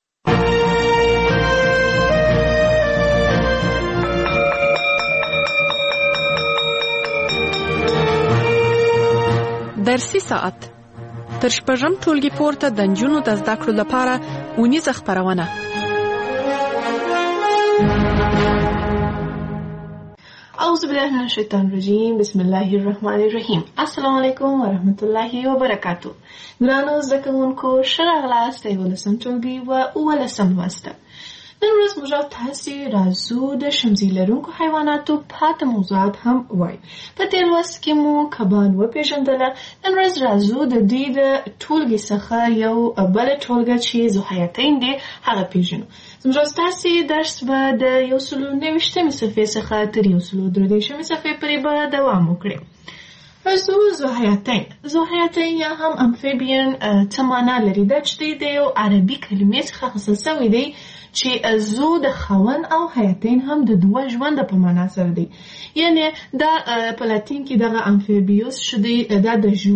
Speaker 14: درسي ساعت تر شپږم ټولګي پورته د نجونو د زده کړو لپاره اونیزه خپرونه.
Speaker 2: اعوذ بالله من الشیطان الرجیم، بسم الله الرحمن الرحیم. السلام علیکم ورحمت الله وبرکاتو. ګرانو زده کوونکو، ښه راغلاست د 11 ټولګي و 11 لوست. نن ورځ موږ تاسو راځو د شمزي لرونکو حیواناتو پاتې موضوعات هم وای. په تیر لوست کې مو کبان وپېژندله. نن ورځ راځو د دې د ټولګي څخه یو بل ټولګه چې ذوحیاتین دي هغه پیژنو. زموږ تاسو درس به د 190 صفحې څخه تر 133 صفحې پورې به دوام وکړي. راځو ذوحیاتین. ذوحیاتین یا هم امفیبین څه معنا لري؟ دا چې د یو عربي کلمې څخه اخیستل شوی دی چې زو د خاون او حیاتین هم د دوه ژوند په معنا سره دی. یعنی دا په لاتین کې دغه امفیبیوس شدی دا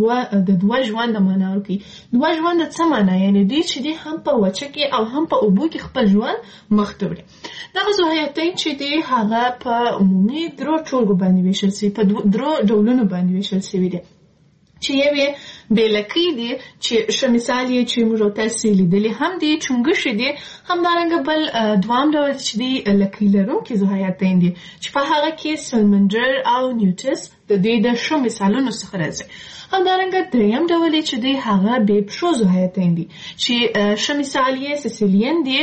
Speaker 2: د دوه ژوند معنا ورکوي. دوه ژوند څه معنا؟ یعنی دی چې دی هم په وچه کې او هم په اوبو کې خپل ژوند مخته وړي. دغه ذوحیاتین چې دی هغه په عمومي درو ټولګو باندې ویشل شوي، په درو ډولونو باندې ویشل شوي دي چې یوې بېلکۍ دي چې ښه مثال یې چې موږ تاسو لیدلي هم دي، چونګښې دي. همدارنګه بل دوام ډول چې دی لکۍ لرونکي ذوحیاتین دي چې په هغه کې سلمنډر او نیوټس د دوی د ښه مثالونو څخه راځي. همدارنګه دریم ډول چې دی هغه بې پښو ذوحیاتین دي چې ښه مثال یې سیسیلین دي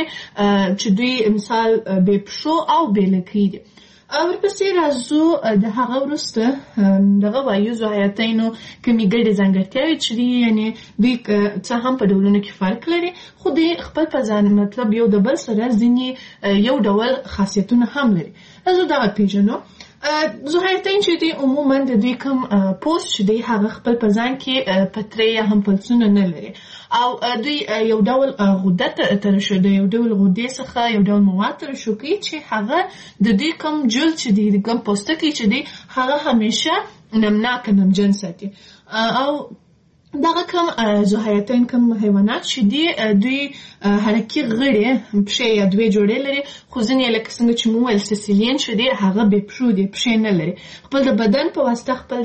Speaker 2: چې دوی مثال بې پښو او بېلکۍ دي. ورپسې راځو د هغه وروسته دغه وایو ذوحیاتینو کومې ګډې ځانګړتیاوې چې دي، یعنې دوی څه هم په ډولونو کې فرق لري، خو دوی خپل په ځان مطلب یو د بل سره ځینې یو ډول خاصیتونه هم لري. راځو دغه پیژنو. ذوحیاتین چې دی عموما د دوی کوم پوست چې دی هغه خپل په ځان کې پترې یا هم پلسونه نه لري او دوی یو ډول غده ترشو د یو ډول غدې څخه یو ډول مواد ترشو کوي چې هغه د دوی کوم جلد چې دی د کوم پوستکی چې دی هغه همیشه نمناک نمجن ساتي. او دغه کوم ذوحیاتین کوم حیوانات چې دی دوی حرکي غړي پښې یا دوی جوړې لري، خو ځینې لکه څنګه چې مو ویل سیسیلین چې دی هغه بې پښو دی، پښې نه لري. خپل د بدن په واسطه خپل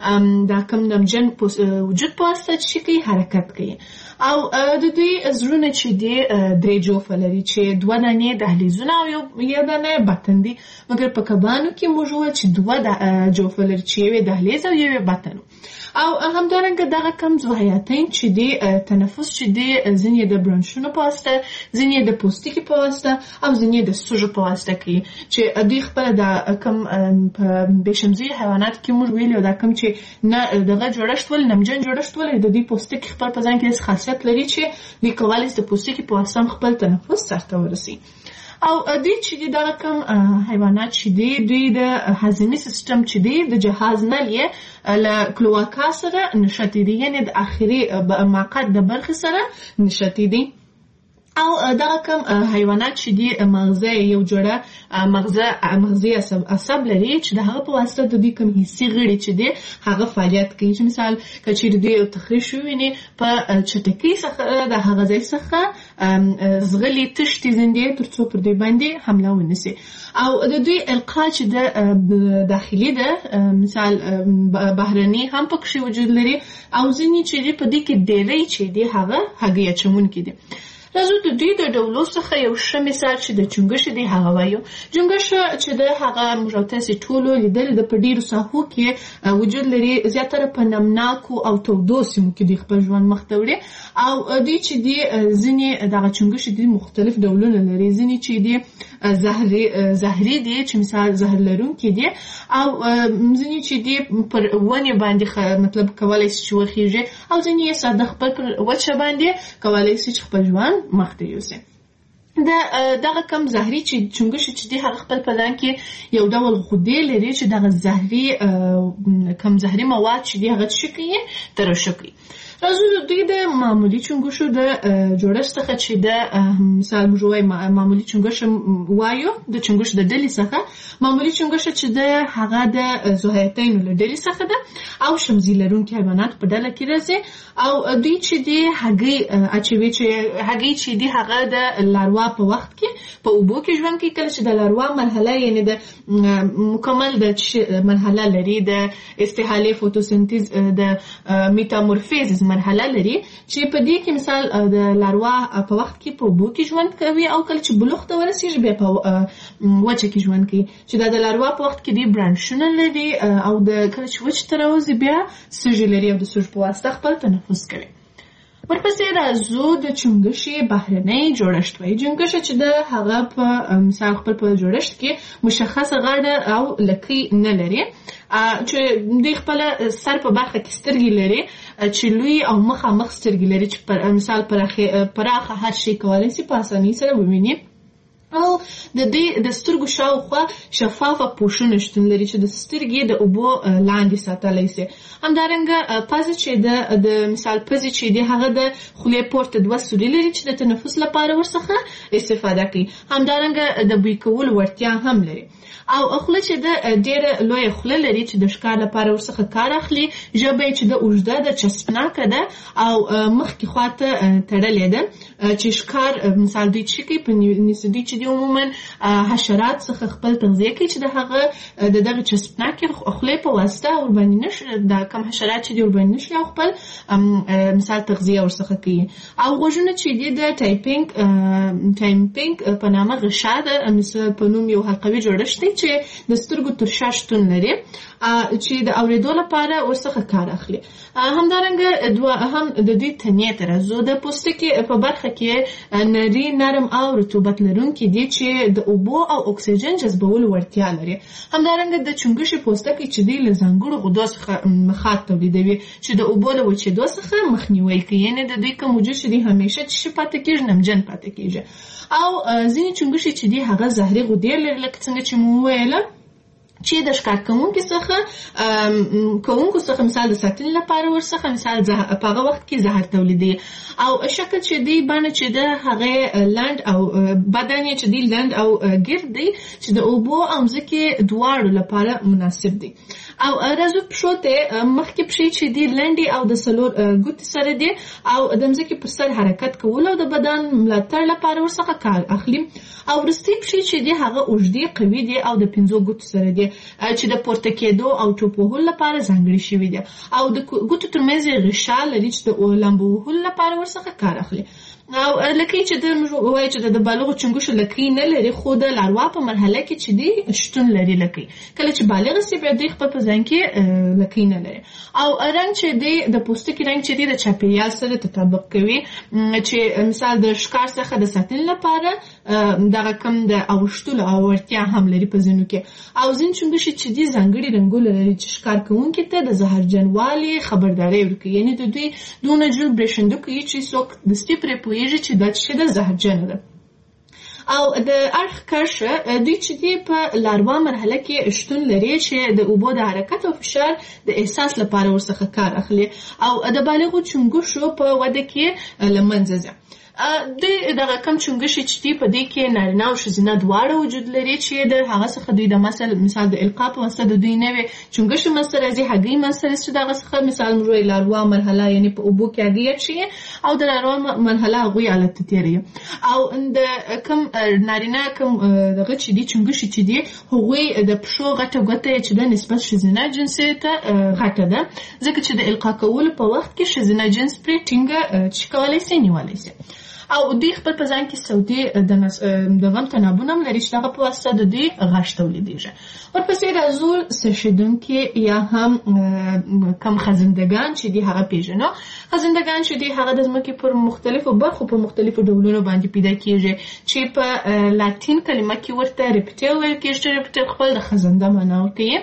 Speaker 2: د کوم نمجن وجود په واسطه چې کوي حرکت کوي. او د دوی زړونه چې دی 3 جوفه لري چې 2 دانې دهلیزونه او یو دانه بطن دي، مګر په کبانو کې موږ وایو چې 2 جوفه لري چې یو دهلیز او یو بطن. او همدارنګه دغه کم ذوحیاتین چې دی تنفس چې دی ځینې د برانشونو په واسطه، ځینې د پوستکي په واسطه او ځینې د سوژو په واسطه کوي چې دوی خپل د کم په بېشمزي حیوانات کې موږ ویلو دا کم چې نه دغه جوړښت ول نمجن جوړښت ول د دوی پوستکي خپل په ځان کې خاصیت لري چې دوی کولی شي د پوستکي په واسطه خپل تنفس سرته ورسي. او دوی چې دی دغه کم حیوانات چې دی دوی د هاضمي سیستم چې دی د جهاز نل یې له کلواکا سره نښتي دي، یعنې د آخري مقعد د برخې سره نښتي دي. او دغه کوم حیوانات چې دي مغزه یو جوړه مغزي عصب لري چې د هغه په واسطه د دې کوم حسي غړي چې دي هغه فعالیت کوي. چې مثال کچېر دی تخریش ویني په چټکی څخه د هغه ځای څخه زغلي تشتي زندې ترڅو پر دې باندې حمله ونیسي. او د دوی القا چې د داخلي ده مثال بهرني هم پکې وجود لري او ځینې چې په دې کې ډېری چې دي هغه هګۍ اچونکي دي. راځو د دوی د ډولو څخه یو ښه مثال چې د چنګښ دی هغه وایو. چنګښ چې د هغه مجوتاسي ټولو لیدل د پډیرو ساحو کې وجود لري زیاتره په نمناکو او تودو سیمو کې د خپل ژوند مخ ته وړي او دوی چې دي ځینې دغه چنګښ دي مختلف ډولونه لري. ځینې چې دي زهري دي چې مثال زهر لرونکي دي او ځینې چې دي پر ونې باندې مطلب کولای شي چې وخیږي او ځینې یې ساده خپل پر وچه باندې کولای شي چې خپل ژوند مخته یوسي. دغه کم زهري چې چنګښ چې دي هغه خپل په ځان کې یو ډول غدې لري چې دغه زهري کم زهري مواد چې دي هغه څه کوي ترشح کوي. راځو دوی د معمولی چنګښو د جوړښت څخه چې د مثال موږ معمولی چنګښ وایو د چنګښ د ډلې څخه معمولی چنګښ چې د هغه د ذوحیاتین له ډلې څخه ده او شمزي لرونکي حیوانات په ډله کې راځي او دوی چې د هګۍ اچوي چې هګۍ چې د هغه د لاروا په وخت کې په اوبو کې ژوند کوي. کله چې د لاروا مرحله یعنی د مکمل د مرحله لري د استحاله فوتوسنتیز د میتامورفیزز مرحله لري چې په دې کې مثال د لاروا په وخت کې په اوبو کې ژوند کوي او کله چې بلوغ ته ورسیږي بیا په وچه کې ژوند کوي. چې د لاروا په وخت کې دی برانشونه لري او د کله چې وچه ته راوځي بیا سږي لري او د سږ په واسطه خپل تنفس کوي. ورپسې راځو د چنګښ بهرنی جوړښت وایي. چنګښ چې د هغه په مثال خپل په جوړښت کې مشخصه غاړه او لکۍ نه لري چې د خپل سر په برخه کې سترګې لري چې لوی او مخامخ سترګې لري چې مثال پراخه هر شي کولای شي په اسانۍ سره وویني او د دې د سترګو شاوخوا شفافه پوښونه شتون لري چې د سترګې د اوبو لاندې ساتلی شي. همدارنګه پزه چې د مثال پزه چې د هغه د خولې پورته دوه سوري لري چې د تنفس لپاره ورڅخه استفاده کوي. همدارنګه د بوی کولو وړتیا هم لري او خوله چې د ډېره لویه خوله لري چې د ښکار لپاره ورڅخه کار اخلي. ژبه چې د اوږده د چسپناکه ده او مخکې خواته تړلې ده چې ښکار مثال دوی چې کوي په نسبي چې دی عموما حشرات څخه خپل تغذیه کوي چې د هغه د دغه چسپناکې خولې په واسطه ورباندې نشي د کم حشرات چې دی ورباندې نشي او خپل مثال تغذیه ورڅخه کوي. او غوږونه چې دی د ټایمپینګ په نامه غشا ده مثال په نوم یو حلقوي جوړښت دی چې د سترګو تر شا شتون لري چې د اورېدو لپاره ورڅخه کار اخلي. همدارنګه هم د دې تنې ته راځو. د پوستکي په برخه کې نري نرم او رطوبت لرونکي دي چې د اوبو او اکسیجن جذبولو وړتیا لري. همدارنګه د چنګښ پوستکي چې دی له ځانګړو غدو څخه مخاط تولیدوي چې د اوبو له وچېدو څخه مخنیوی کوي. یعنې د دوی کوم وجود چې دی همیشه چې پاتې کېږي نمجن پاتې کېږي. او ځینې چنګښ چې دی هغه زهري غدې لري لکه څنګه چې مو وویله چې د ښکار کوونکو څخه مثال د ساتنې لپاره ورڅخه مثال په هغه وخت کې زهر تولیدوي. او شکل چې دی باندې چې د هغه لنډ او بدن یې چې دی لنډ او ګرد دی چې د اوبو او ځمکې دواړو لپاره مناسب دی. او راځو پښو ته مخکې پښې چې دی لنډې او د څلور ګوتې سره دی او د ځمکې پر سر حرکت کول او د بدن ملاتړ لپاره ورڅخه کار اخلي. او وروستۍ پښې چې دی هغه اوږدې قوي دي او د 5 ګوتو سره دی چې د پورته کېدو او ټوپ وهلو لپاره ځانګړي شوي دي او د ګوتو ترمنځ غشا لري چې د لامبو وهلو لپاره ورڅخه کار اخلي. او لکۍ چې د وایي چې د بالغو چنګښو لکۍ نه لري خو د لاروا په مرحله کې چې دی شتون لري لکۍ. کله چې بالغ شي بیا دوی خپل په ځان کې لکۍ نه لري. او رنګ چې دی د پوستکي رنګ چې دی د چاپیریال سره تطابق کوي چې مثال د ښکار څخه د ساتنې لپاره دغه کم د اوښتلو او وړتیا هم لري په ځینو کې. او ځینې چنګښ چې دی ځانګړي رنګونه لري چې ښکار کوونکي ته د زهرجنوالي خبرداری ورکوي. یعنې د دوی دونه جوړ برېښندو کوي چې څوک دستي پرې پوهېږي چې دا څه ده زهرجنه ده. او د اړخ کرښه دوی چې دی په لاروا مرحله کې شتون لري چې د اوبو د حرکت او فشار د احساس لپاره ورڅخه کار اخلي او د بالغو چنګښو په وده کې له منځه ځي. دغه کم چونګښې چې دي په دې کې نارینه او ښځینه دواړه وجود لري چې د هغه څخه دوی د مثال د القاء په واسطه د دوی نوې چونګښې منځته راځي، هګۍ منځته راځي چې دغه څخه مثال موږ وایو لاروه مرحله، یعنې په اوبو کې هګۍ اچوي او د لاروه مرحله هغوی حالت ته تېروي. او د کم نارینه کم دغه چې دي چونګښې چې دي هغوی د پښو غټه ګوته چې د نسبت ښځینه جنس ته غټه ده، ځکه چې د القاء کولو په وخت کې ښځینه جنس پرې ټینګه چې کولی شي نیولی شي. او دوی خپل په ځان کې سودي د غم تنابونه هم لري چې دغه په واسطه د دوی غږ تولیدېږي. ورپسې راځو څښېدونکي یا هم کم خزندګان چې دي هغه پېژنو. خزندګان چې دي هغه د ځمکې پر مختلفو برخو په مختلفو ډولونو باندې پیدا کېږي چې په لاتین کلمه کې ورته ریپټیل ویل کېږي چې ریپټیل خپل د خزنده معنا ورکوي.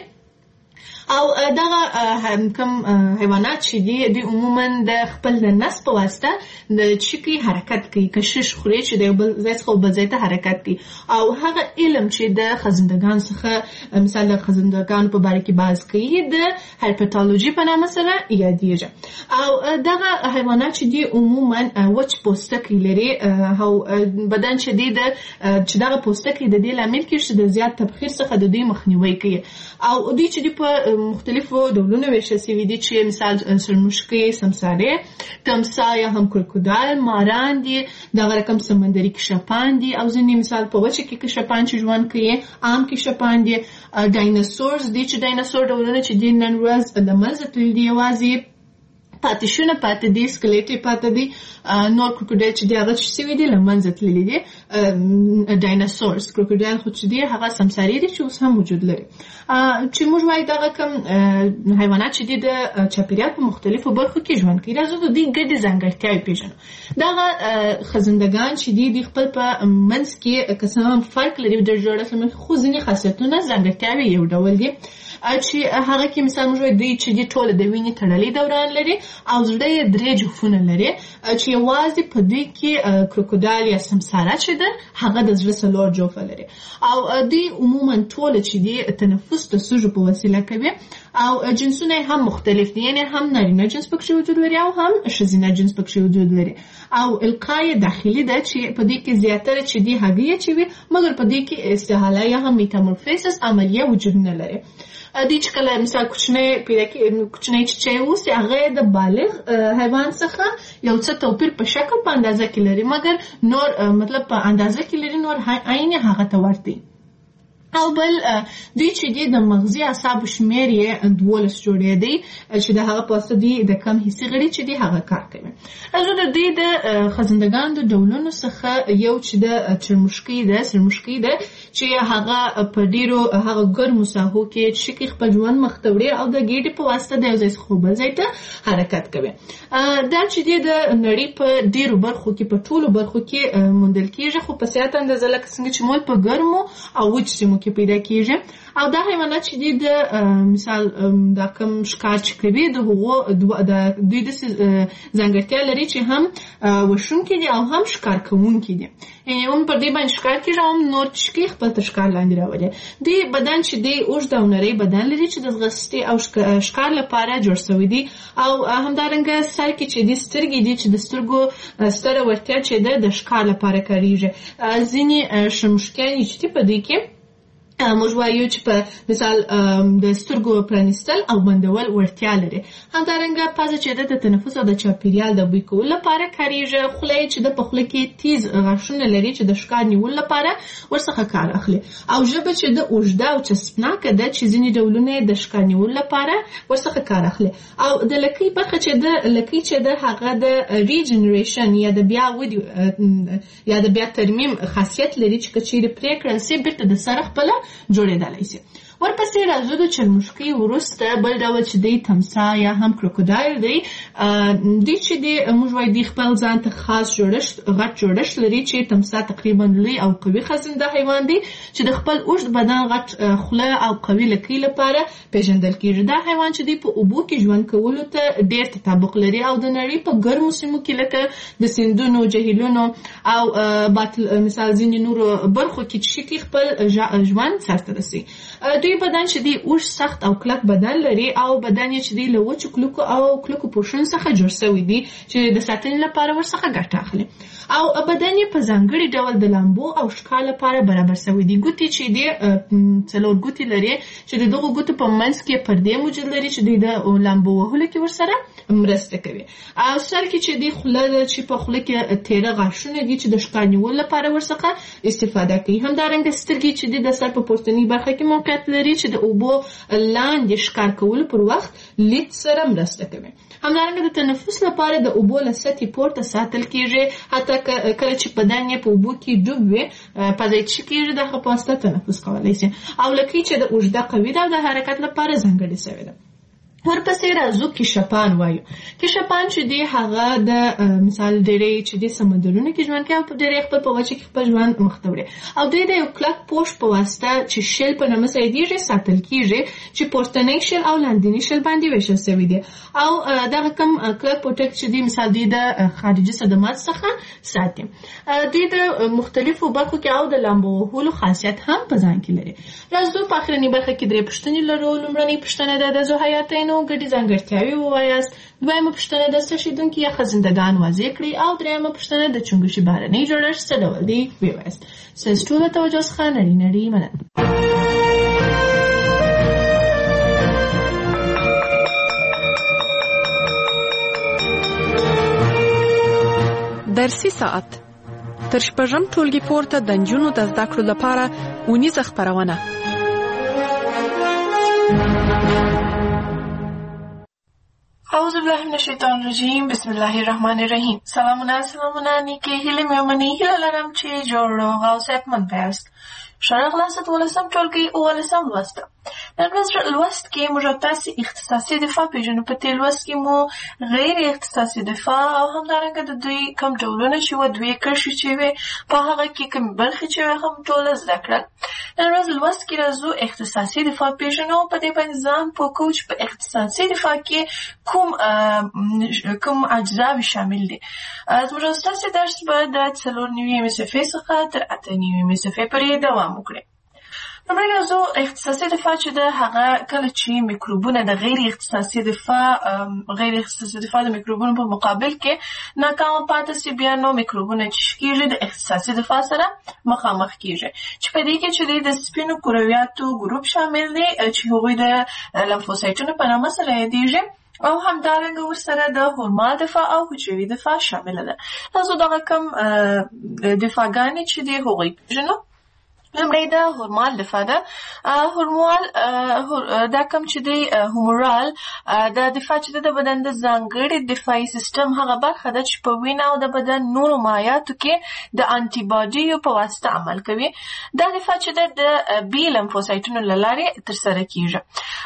Speaker 2: او دغه کم حیوانات چې دي دوی عموما د خپل نس په واسطه د چیکي حرکت کوي، کشش خوري چې د یو بل ځای څخه بل ځای ته حرکت کوي. او هغه علم چې د خزندګان څخه مثال د خزندګان په باره کې بحث کوي د هرپټالوژي په نامه سره یادېږي. او دغه حیوانات چې دي عموما وچ پوستکی لري او بدن چې دي چې دغه پوستکی د دې لامل کېږي چې د زیات تبخیر څخه د دوی مخنیوي کوي. او دوی چې دي په مختلفو ډولونو ویشل شوي دي چې مثال سرمشکې، سمسارې، تمسا یا هم کروکودایل، ماران دي، دغه رقم سمندري کشپان دي او ځینې مثال په وچه کې کشپان چې ژوند کوي، عام کشپان دي، ډایناسورز دي چې ډایناسور ډولونه چې دي نن ورځ د منځه تللي دي، یوازې پاتې پاتې دي، سکلیټ پاتې دي. نور کروکودایل چې دي هغه چې سوي دي له منځه تللي دي. ډایناسورز کروکودایل خو چې دي هغه سمسارې دي چې اوس هم وجود لري. چې موږ وایو دغه کم حیوانات چې دي د چاپیریال په مختلفو برخو کې ژوند کوي. راځو د دې ګډې ځانګړتیاوې پېژنو. دغه خزندګان چې دي خپل په منځ کې که څه هم فرق لري د جوړښت له مخې، خو ځینې خاصیتونه ځانګړتیاوې یو ډول دي چې هغه کې مثال موږ وایو دوی چې دي ټوله د وینې تړلی دوران لري او زړه یې 3 جوفونه لري چې یوازې په دوی کې کروکودایل یا سمساره چې ده هغه د زړه 4 جوفه لري. او دوی عموما ټوله چې دي تنفس د سږو په وسیله کوي او جنسونه هم مختلف دي، یعنی هم نارینه جنس پکې وجود لري او هم ښځینه جنس پکې وجود لري. او القای داخلي ده چې په دې کې زیاتره چې دي هګۍ اچوي، مګر په دې کې استحاله یا هم میتامورفیزس عملیه وجود نه لري. دوی چې کله مثال کوچنی چیچی اوسي هغه د بالغ حیوان څخه یو څه توپیر په شکل په اندازه کې لري، مګر نور مطلب په اندازه کې لري، نور عین هغه ته ورته. او بل دوی چې دي د مغزي اعصابو شمیر یې 12 جوړې دي چې د هغه په واسطه دي د کم حسي غړي چې دي هغه کار کوي. راځو د دې د خزندګان د ډولونو څخه یو چې د چرمشکۍ ده، سرمشکۍ ده چې هغه په ډیرو هغه ګرمو ساحو کې چې خپل ژوند مخته وړي او د ګیډې په واسطه د یو ځای څخه بل ځای ته حرکت کوي. دا چې دي د نړۍ په ډیرو برخو کې په ټولو برخو کې موندل کېږي، خو په زیاته اندازه لکه څنګه چې مول په ګرمو او وچ سیمو کې پیدا کېږي. او دا حیوانات چې دي د مثال دا کم ښکار چې کوي د هغو دوی د ځانګړتیا لري چې هم وشونکي دي او هم ښکار کوونکي دي، یعنې هم پر دې باندې ښکار کېږي او هم نور چشکي خپل تر ښکار لاندې راولي. دوی بدن چې دی اوږد او نری بدن لري چې د ځغستې او ښکار لپاره جوړ شوی دي. او همدارنګه سر کې چې دي سترګې دي چې د سترګو ستره وړتیا چې ده د ښکار لپاره کارېږي. ځینې شمشکیانې چې دي په دوی کې موږ وایو چې په مثال د سترګو پرانیستل او بندول وړتیا لري. همدارنګه پزه چې د تنفس او د چاپیریال د بوی کولو لپاره کارېږي. خوله چې د په خوله کې تیز غاښونه لري چې د ښکار نیولو لپاره ورڅخه کار اخلي. او ژبه چې د اوږده او چسپناکه ده چې ځینې ډولونه د ښکار نیولو لپاره ورڅخه کار اخلي. او د لکۍ برخه چې د لکۍ چې د هغه د ریجنریشن یا د بیا ودې یا د بیا ترمیم خاصیت لري چې کچېرې پرې کړل سي بیرته د سره خپله جوړېدلی شي. ورپسې راځو د چرمشکۍ وروسته بل ډول چې دی تمسا یا هم کروکودایل دی. دوی چې دی موږ وایو دوی خپل ځان ته خاص جوړښت غټ جوړښت لري چې تمسا تقریبا لوی او قوي خزنده حیوان دی چې د خپل اوږد بدن غټ خوله او قوي لکۍ لپاره پیژندل کېږي. دا حیوان چې دی په اوبو کې ژوند کولو ته ډېر تطابق لري او د نړۍ په ګرمو سیمو کې لکه د سیندونو، جهیلونو او مثال ځینې نورو برخو کې چې خپل ژوند سرته رسوي. دوی دوی بدن چې دی اوږد سخت او کلک بدن لري او بدن یې چې دی له وچو کلکو او کلکو پوښونو څخه جوړ شوی دی چې د ساتنې لپاره ورڅخه ګټه اخلي او بدن یې په ځانګړي ډول د لامبو او ښکار لپاره برابر شوی دی. ګوتې چې دی 4 ګوتې لري چې د دغو ګوتو په منځ کې پردې موجود لري چې دوی د لامبو وهلو کې ورسره مرسته کوي. او سر کې چې دی خوله چې په خوله کې تیره غاښونه دي چې د ښکار نیولو لپاره ورڅخه استفاده کوي. همدارنګه سترګې چې دی د سر په پورتنۍ برخه کې موقعیت لري چې د اوبو لاندې ښکار کولو پر وخت لید سره مرسته کوي. همدارنګه د تنفس لپاره د اوبو له سطحې پورته ساتل کیږي، حتی کله چې بدن یې په اوبو کې ډوب وي په ځای چې کیږي د هغه په واسطه تنفس کولی شي. او لکۍ چې د اوږده قوي ده او د حرکت لپاره ځانګړې شوې ده. ورپسې راځو کشپان وایو. کشپان چې دی هغه د مثال ډېری چې دی سمندرونو کې ژوند کوي او ډېری خپل په وچه کې خپل ژوند مخته وړي او دوی د یو کلک پوښ په واسطه چې شل په نامه سایدیږي ساتل کیږي چې پورتنی شل او لاندنی شل باندې ویشل شوی دی او دغه کم کلک پوټک چې دی مثال دی د خارجي صدمات څخه ساتي. دوی د مختلفو برخو کې او د لامبو وهلو خاصیت هم په ځان کې لري. راځو په اخرنۍ برخه کې درې پوښتنې لرو. لومړنۍ پوښتنه ده د ذوحیاتینو ګډې ځانګړتیاوې ووایاست. دویمه پوښتنه د څښیدونکي یا خزندګان واضح کړئ او دریمه پوښتنه د چونګښې بهرنی جوړښت څه ډول دی ووایاست. ستاسو ټولو توجه څخه نړۍ مننه.
Speaker 14: درسي ساعت تر شپږم ټولګي پورته د نجونو د زده کړو لپاره اونیزه خپرونه.
Speaker 2: اعوذ بالله من الشیطان الرجیم. بسم الله الرحمن الرحیم. سلامونه نیکې هیلې مې ومنئ. هیله لرم چې جوړ روغ او صحتمند یاست. ښه راغلاست 12 ټولګي 18 لوست. نن ورځ لوست کې موږ تاسو اختصاصي دفاع پیژنو. په دې لوست کې مو غیر اختصاصي دفاع او همدارنګه د دوی کوم ډولونه چې و دوی کرښې چې وي په هغه کې کوم برخې چې هم ټول زده کړل. نن ورځ لوست کې راځو اختصاصي دفاع پیژنو. په دې باندې ځان پوه کوو چې په اختصاصي دفاع کې کوم اجزاوې شامل دي. زموږ ستاسو درس به د 4 صفحې څخه تر 8 صفحې پورې دوام وکړي. لومړی راځو اختصاصي دفاع چې د هغه کله چې میکروبونه د غیر اختصاصي دفاع د میکروبونو په مقابل کې ناکامه پاتې سي بیا نو میکروبونه چې کېږي د اختصاصي دفاع سره مخامخ کېږي چې په دې کې چې د سپینو کرویاتو ګروپ شامل دی چې هغوی د لمفوسایټونو په نامه سره یادېږي او همدارنګه ورسره د هورمال دفاع او حجروي دفاع شامل ده. تاسو دغه کم دفاعګانې چې دی هغوی پیژنو. لومړی د هورمال دفاع ده. هورمال دا کوم چې دی هومورال د دفاع چې د بدن د ځانګړي دفاعي سیستم هغه برخه ده چې په وینه او د بدن نورو مایعاتو کې د انټي باډیو په واسطه عمل کوي. دا دفاع چې د بي لمفوسایټونو له لارې ترسره کیږي.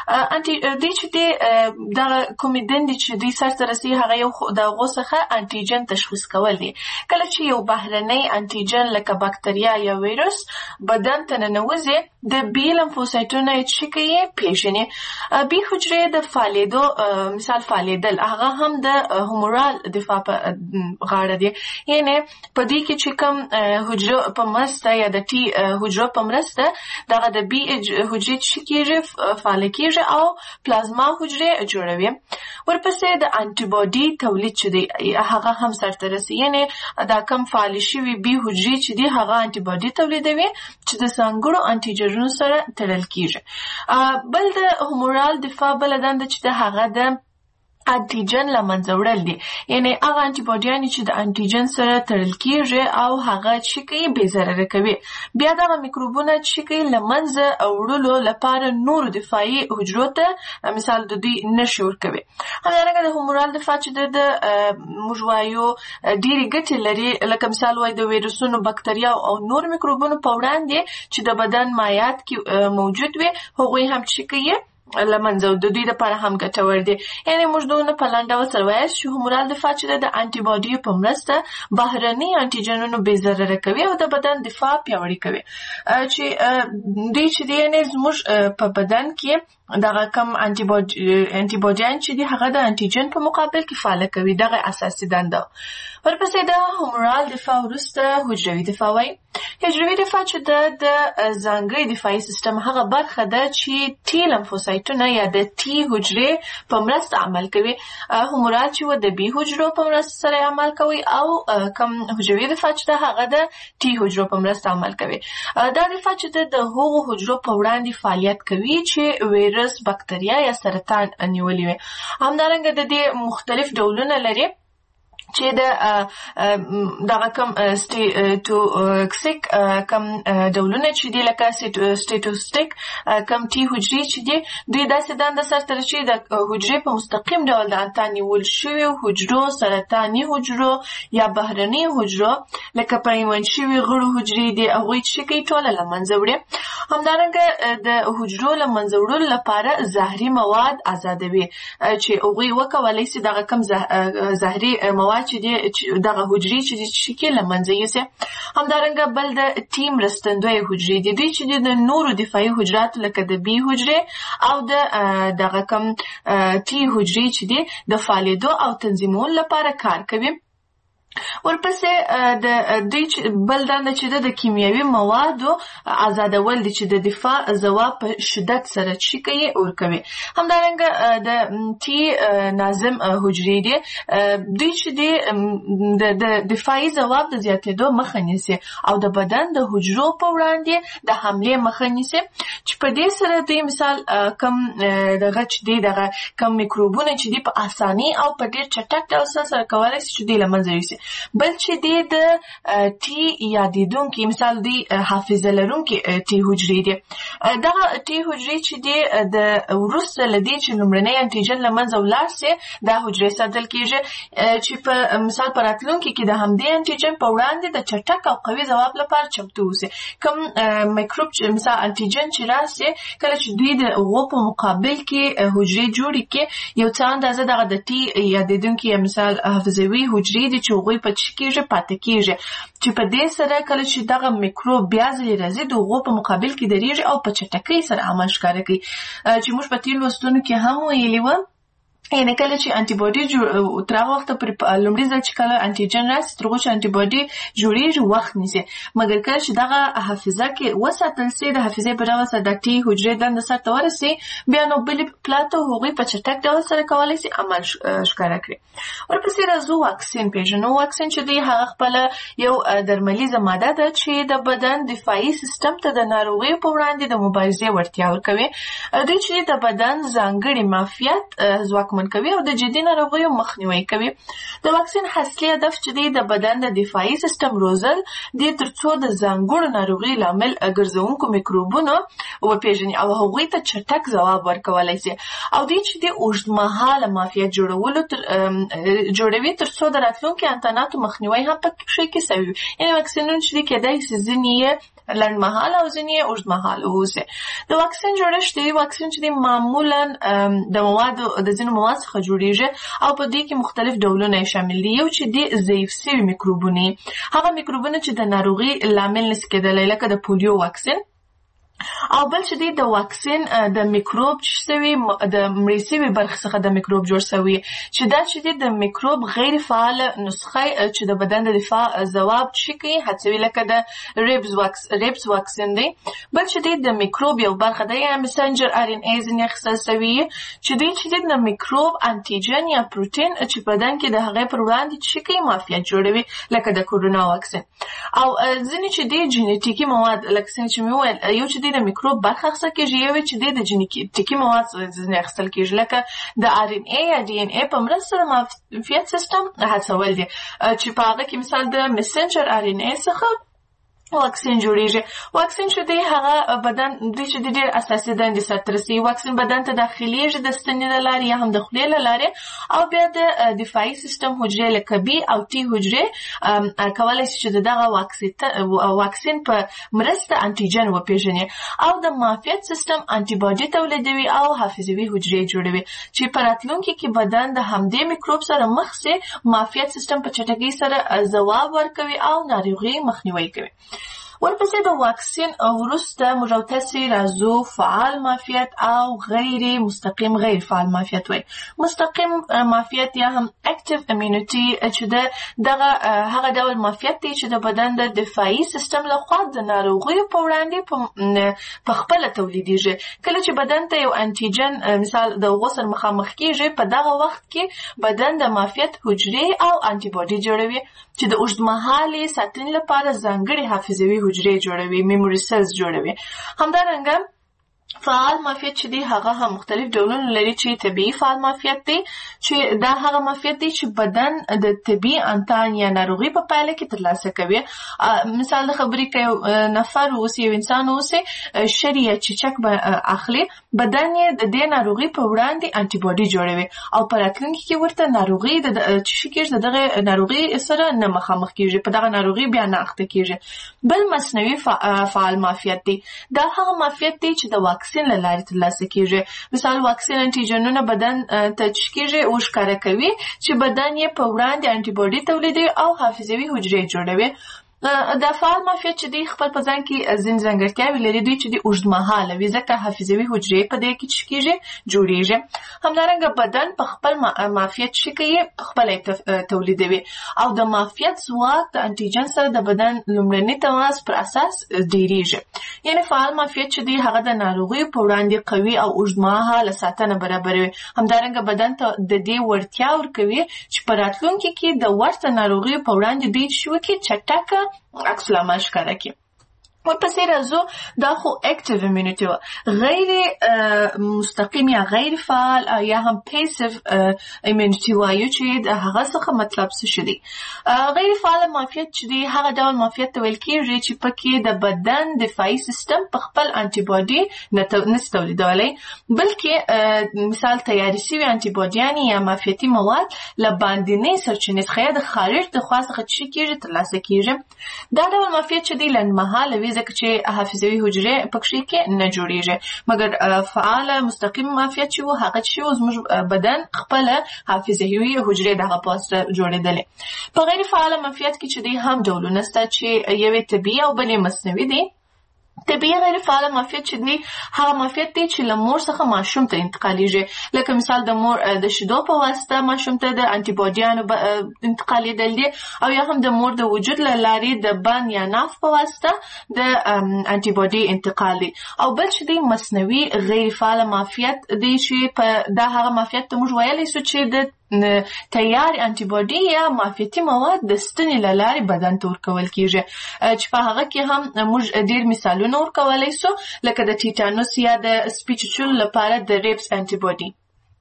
Speaker 2: دوی چې دی دغه کومې دندې چې دوی سرته رسوي هغه یو د هغو څخه انټیجن تشخیص کول دي. کله چې یو بهرنی انټیجن لکه باکتریا یا ویروس بدن ته ننوځي د بي لمفوسایټونه چې کوي پیژني. بي حجرې د فعالیدو مثال فعالیدل هغه هم د هومورال دفاع په غاړه دي. یعنی په دې کې چې کوم حجره په مرسته یا د ټي حجره په مرسته دغه د بي حجرې چې کېږي فعال کېږي او پلازما حجرې جوړوي. ورپسې د انټي باډي تولید چې دی هغه هم سرته رسي. یعنی دا کوم فعال شوي بي حجرې چې دی هغه انټي باډي تولیدوي چې د ځانګړو انټیجنونو سره تړل کیږي. بل د هومورال دفاع بل دنده چې د هغه د انټیجن له منځه وړل دي. یعنی هغه انټي باډیان چې د انټیجن سره تړل کیږي او هغه چې کوي بې ضرره کوي. بیا دغه میکروبونه چې کوي له منځه وړلو لپاره نور دفاعي حجرو ته مثال د دوی نشي ورکوي. همدارنګه د هومورال دفاع چې د موږ وایو ډېرې ګټې لري لکه مثال وایي د ویروسونو بکتریا او نور میکروبونو په وړاندې چې د بدن مایعات کې موجود وي هغوی هم چې کوي لمنځه د دوی لپاره هم ګټور دي. یعنی موږ دونه په لنډ ډول سره وایو چې هومورال دفاع چې د انټي باډیو په مرسته بهرني انټیجنونو بې ضرره کوي او د بدن دفاع پیاوړې کوي. چې دوی چې دی یعنې زموږ په بدن کې دغه کم انټي چې دی هغه د انټيجن په مقابل کې فعالیت کوي. دغه اساسي دنده. ورپسې د هومورال دفاع وروسته حجروي دفاع وایي. حجروي دفاع چې د ځانګړي دفاعي سیستم هغه برخه ده چې ټي لمفوسایټونه یا د ټي حجرې په مرسته عمل کوي. هومورال چې د بي حجرو په مرسته سره عمل کوي او کم حجروي دفاع چې ده هغه د ټي حجرو په مرسته عمل کوي. دا دفاع چې د هغو حجرو په وړاندې فعالیت کوي چې ویروس، بکتریا یا سرطان نیولې وي. همدارنګه د دې مختلف ډولونه لري چې دغه کم سټیټوکسیک کم ډولونه چې دی لکه سټیټوسټیک کم ټي حجرې چې دی دوی داسې دنده سرته رسوي د حجرې په مستقیم ډول د انتا نیول شویو حجرو، سرطاني حجرو یا بهرني حجرو لکه پیوند شوي غړو حجرې دي هغوی چې کوي ټوله له منځه وړي. همدارنګه د حجرو له منځه وړلو لپاره زهري مواد آزادوي چې هغوی وکولی سي دغه کم زهري مواد چې دی دغه حجرې چې دی چې له منځه یوسي. همدارنګه بل د ټي مرستندوی حجرې دي دوی چې د نورو دفاعي حجراتو لکه د بي حجرې او د دغه کم ټي حجرې چې دی د فعالیدو او تنظیمولو لپاره کار کوي. ورپسې د دوی بل دنده چې د کیمیاوي موادو آزادول دي چې د دفاع ځواب په شدت سره چې کوي ورکوي. همدارنګه د ټي ناظم حجرې دي دوی چې دي د دفاعي ځواب د زیاتېدو مخه نیسي او د بدن د حجرو په وړاندې د حملې مخه نیسي چې په دې سره دوی مثال کم دغه چې دی دغه کم میکروبونه چې دي په اساني او په ډېر چټک ډول سره کولی شي چې دی له منځه یوسي. بل چې دی د ټي یادېدونکي مثال دی حافظه لرونکي ټي حجرې دي. دغه ټي حجرې چې دی د وروسته له دې چې لومړنی انټيجن له منځه ولاړ سي دا حجرې ساتل کېږي چې په مثال په راتلونکي کې د همدې انټيجن په وړاندې د چټک او قوي ځواب لپاره چمتو اوسي. کوم میکروب چې مثال انټيجن چې راسي کله چې دوی د هغو په مقابل کې حجرې جوړې کړي یو څه اندازه دغه د ټي یادېدونکي مثال حافظوي حجرې دي چې هغوی په چی کېږي پاتې کېږي چې په دې سره کله چې دغه میکروب بیا ځلې راځي د هغو په مقابل کې درېږي او په چټکۍ سره عمل ښکاره کوي. چې موږ په تېرو لوستونو کې هم ویلي وو یعنې کله چې انټي باډي تر هغه وخته پورې لومړي ځل چې کله انټيجن راسي تر هغو چې انټي باډي جوړېږي وخت نیسي. مګر کله چې دغه حافظه کې وساتل سي د حافظې په ډول سره د ټي حجرې دنده سرته ورسي بیا نو بلې پلاته هغوی په چټک ډول سره کولی سي عمل ښکاره کړي. ورپسې راځو واکسین پېژنو. واکسین چې دی هغه خپله یو درملیزه ماده ده چې د بدن دفاعي سیستم ته د ناروغیو په وړاندې د مبارزې وړتیا ورکوي. دوی چې د بدن ځانګړي معافیت ځواکمن کوي او د جدي ناروغیو مخنیوي کوي. د واکسین اصلي هدف چې دی د بدن د دفاعي سیستم روزل دی ترڅو د ځانګړو ناروغیو لامل ګرځونکو میکروبونو وپېژني او هغوی ته چټک ځواب ورکولی سي او دوی چې دی اوږدمهاله معافیت جوړوي ترڅو د راتلونکي انتاناتو مخنیوي هم په کې سوي وي. یعنې واکسینونه چې دی کېدای سي ځینې یې لنډمهاله او ځینې یې اوږدمهاله اوسي. د واکسین جوړښت دی واکسین چې دی معمولا د موادو د ځینو مواد څخه جوړیږي او په دې کې مختلف ډولونه شامل دي. یو چې دی ضعیف سوي میکروبونه هغه میکروبونه چې د ناروغي لامل نشي کېدلی لکه د پولیو واکسین او بل چې دی د واکسین د میکروب چې سوي د مړې سوي برخې څخه د میکروب جوړ سوي چې دا چې دی د میکروب غیر فعال نسخه چې د بدن د دفاع ځواب چې کوي هڅوي لکه د ریبس واکسین دی. بل چې دی د میکروب یو برخه دی یا مسنجر RNA ځینې اخیستل سوي چې دوی چې دی د میکروب انټيجن یا پروتین چې بدن کې د هغې پر وړاندې چې کوي معافیت جوړوي لکه د کورونا واکسین. او ځینې چې دی جینیټیکي مواد لکه څنګه چې مې وویل یو چې د میکروب برخه اخیستل کېږي یو چې دی د جینیټیکي مواد ځینې اخیستل کېږي لکه د RNA یا DNA په مرسته د معافیت سیستم هڅول دي چې په هغه کې مثال د مسنجر RNA څخه واکسین جوړیږي. واکسین چې دی هغه بدن دوی چې دی ډېر اساسي دندې سرته رسوي. واکسین بدن ته داخلېږي د ستنې له لارې یا هم د خولې له لارې او بیا د دفاعي سیستم حجرې لکه بي او ټي حجرې کولی شي چې دغه واکسین په مرسته انټيجن وپېژني او د معافیت سیستم انټي باډي تولیدوي او حافظوي حجرې جوړوي چې په راتلونکي کې بدن د همدې میکروب سره مخ سي معافیت سیستم په چټکۍ سره ځواب ورکوي او ناروغي مخنیوي کوي. ورپسې د واکسین وروسته موږ او تاسې راځو فعال معافیت او غیر مستقیم غیر فعال معافیت وایي. مستقیم معافیت یا هم اکټیو امیونټي چې دغه هغه ډول معافیت دی چې د بدن د دفاعي سیستم لخوا د ناروغیو په وړاندې په خپله تولیدېږي. کله چې بدن ته یو انټیجن مثال د هغو سره مخامخ کېږي، په دغه وخت کې بدن د معافیت حجرې او انټي باډي جوړوي چې د اوږدمهالې ساتنې لپاره ځانګړې حافظوي حجرې جوړوي، میموري سیلز جوړوي. همدارنګه فعال معافیت چې دی هغه هم مختلف ډولونه لري، چې طبیعي فعال معافیت دی چې دا هغه معافیت دی چې بدن د طبیعي انتان یا ناروغي په پایله کې ترلاسه کوي. مثال د خبرې که یو نفر اوسي، یو انسان اوسي، شری یا چیچک به اخلي، بدن یې د دې ناروغي په وړاندې انټي باډي جوړوي او په راتلونکي کې ورته ناروغي چې کېږي دغه ناروغي سره نه مخامخ کېږي، په دغه ناروغي بیا نه اخته کېږي. بل مصنوعي فعال معافیت دی. دا هغه معافیت دی چې د واکسین له لارې ترلاسه کېږي. مثال واکسین انټیجنونه بدن ته کېږي او ښکاره کوي چې بدن یې په وړاندې انټي باډي تولیدوي او حافظوي حجرې جوړوي. د فعال معافیت چې دی خپل په ځان کې ځینې ځانګړتیاوې لري، دوی چې د اوږدمهاله وي، ځکه حافظوي حجرې په دې کې کېږي جوړېږي. همدارنګه بدن په خپل معافیت ښه کوي، خپله تولیدوي او د معافیت ځواک د انټیجن سره د بدن لومړني تماس پر اساس ډېرېږي. یعنې فعال معافیت چې دی هغه د ناروغیو په وړاندې قوي او اوږدمهاله ساتنه برابروي. همدارنګه بدن ته د دې وړتیا ورکوي چې په راتلونکي کې د ورته ناروغیو په وړاندې دوی چې وکړي چټکه عکس العمل ښکاره کړي. ورپسې راځو دا خو اکټیو امیونټي وه. غیر مستقیم یا غیر فعال یا هم پیسیو امیونټي وایو چې د هغه څخه مطلب څه شي دی. غیر فعال معافیت چې دی هغه ډول معافیت ته ویل کېږي چې پکې د بدن دفاعي سیستم په خپل انټي باډي نشي تولیدولی، بلکې مثال تیارې شوي انټي باډیانې یا معافیتي مواد له باندنۍ سرچینې څخه یا د خارج د خوا څخه څه کېږي ترلاسه کېږي. دا ډول معافیت چې دی لنډمهاله وي، ځکه چې حافظوي حجرې پکې کې نه جوړېږي. مګر فعال مستقیم معافیت چې و هغه چې و زموږ بدن خپله حافظوي حجرې دغه په واسطه جوړېدلې. په غیر فعال معافیت کې چې دی هم ډولونه شته چې یوې طبیعي او بلې مصنوعي دي. طبیعي غیر فعال معافیت چې دی هغه معافیت دی چې له مور څخه ماشوم ته انتقالیږي، لکه مثال د مور د شیدو په واسطه ماشوم ته د انټي باډیانو انتقالیدل دي، او یا هم د مور د وجود له لارې د بند یا ناف په واسطه د انټي باډي انتقال دی. او بل چې دی مصنوعي غیر فعال معافیت دی چې دا هغه معافیت ته موږ ویلی سو چې د تیار انټي باډي یا معافیتي مواد د ستنې له لارې بدن ته ورکول کېږي، چې په هغه کې هم موږ ډېر مثالونه ورکولی سو، لکه د ټیټانوس یا د سپي چیچلو لپاره د ریپس انټي باډي.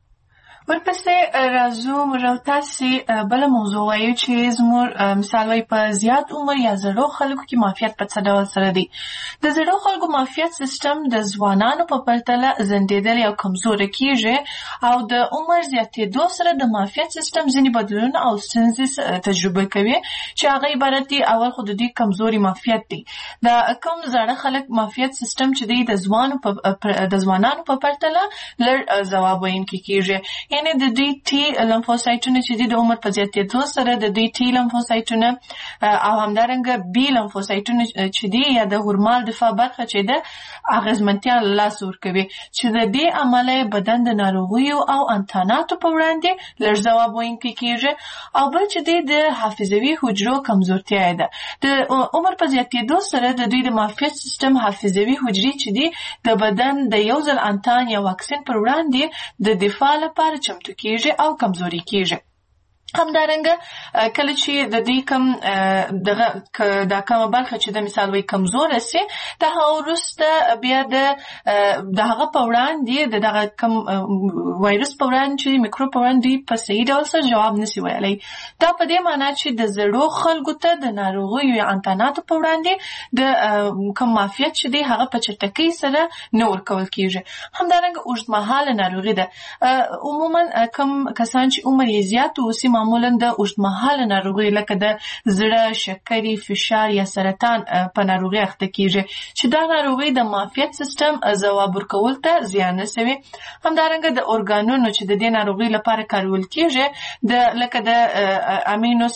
Speaker 2: ورپسې راځو موږ او تاسې بله موضوع وایو چې زموږ مثال وایي په زیات عمر یا زړو خلکو کې معافیت په څه ډول سره دی. د زړو خلکو معافیت سیستم د ځوانانو په پرتله زندېدلی او کمزوری کېږي، او د عمر زیاتېدو سره د معافیت سیستم ځینې بدلونونه او ستونزې تجربه کوي چې هغه عبارت دي اول خو د دوی کمزوري معافیت دی. د کوم زاړه خلک معافیت سیستم چې دی د ځوانانو په پرتله لږ ځواب ویونکی کېږي، یعنی د دوی ټي لمفوسایټونه چې دي د عمر په زیاتېدو سره د دوی ټي لمفوسایټونه او همدارنګه بي لمفوسایټونه چې دي یا د هورمال دفاع برخه چې ده اغېزمنتیا له لاسه ورکوي، چې د دې امله بدن د ناروغیو او انتاناتو په وړاندې لږ ځواب ویونکی کېږي. او بل چې دی د حافظوي حجرو کمزورتیا ده. د عمر په زیاتېدو سره د دوی د معافیت سیستم حافظوي حجرې چې دي د بدن د یو ځل انتان یا واکسین پر وړاندې د دفاع لپاره چمتو کېږي او کمزوري کېږي. همدارنګه کله چې د دې کوم دا کومه برخه چې د مثال وایي کمزوره سي، د هغه وروسته بیا د هغه په وړاندې د دغه کوم وایرس په وړاندې چې میکروب په وړاندې په صحیح ډول سره جواب نشي ویلی. دا په دې معنا چې د زړو خلکو ته د ناروغیو یا انتاناتو په وړاندې د کوم معافیت چې دی هغه په چټکۍ سره نه ورکول کېږي. همدارنګه اوږدمهاله ناروغي ده. عموما کوم کسان چې عمر یې زیات اوسي معمولا د اوږدمهاله ناروغیو لکه د زړه، شکرې، فشار یا سرطان په ناروغي اخته کیږي چې دا ناروغي د معافیت سیستم ځواب ورکول ته زیان رسوي. همدارنګه د اورګانونو چې د دې ناروغي لپاره کارول کیږي لکه د امینو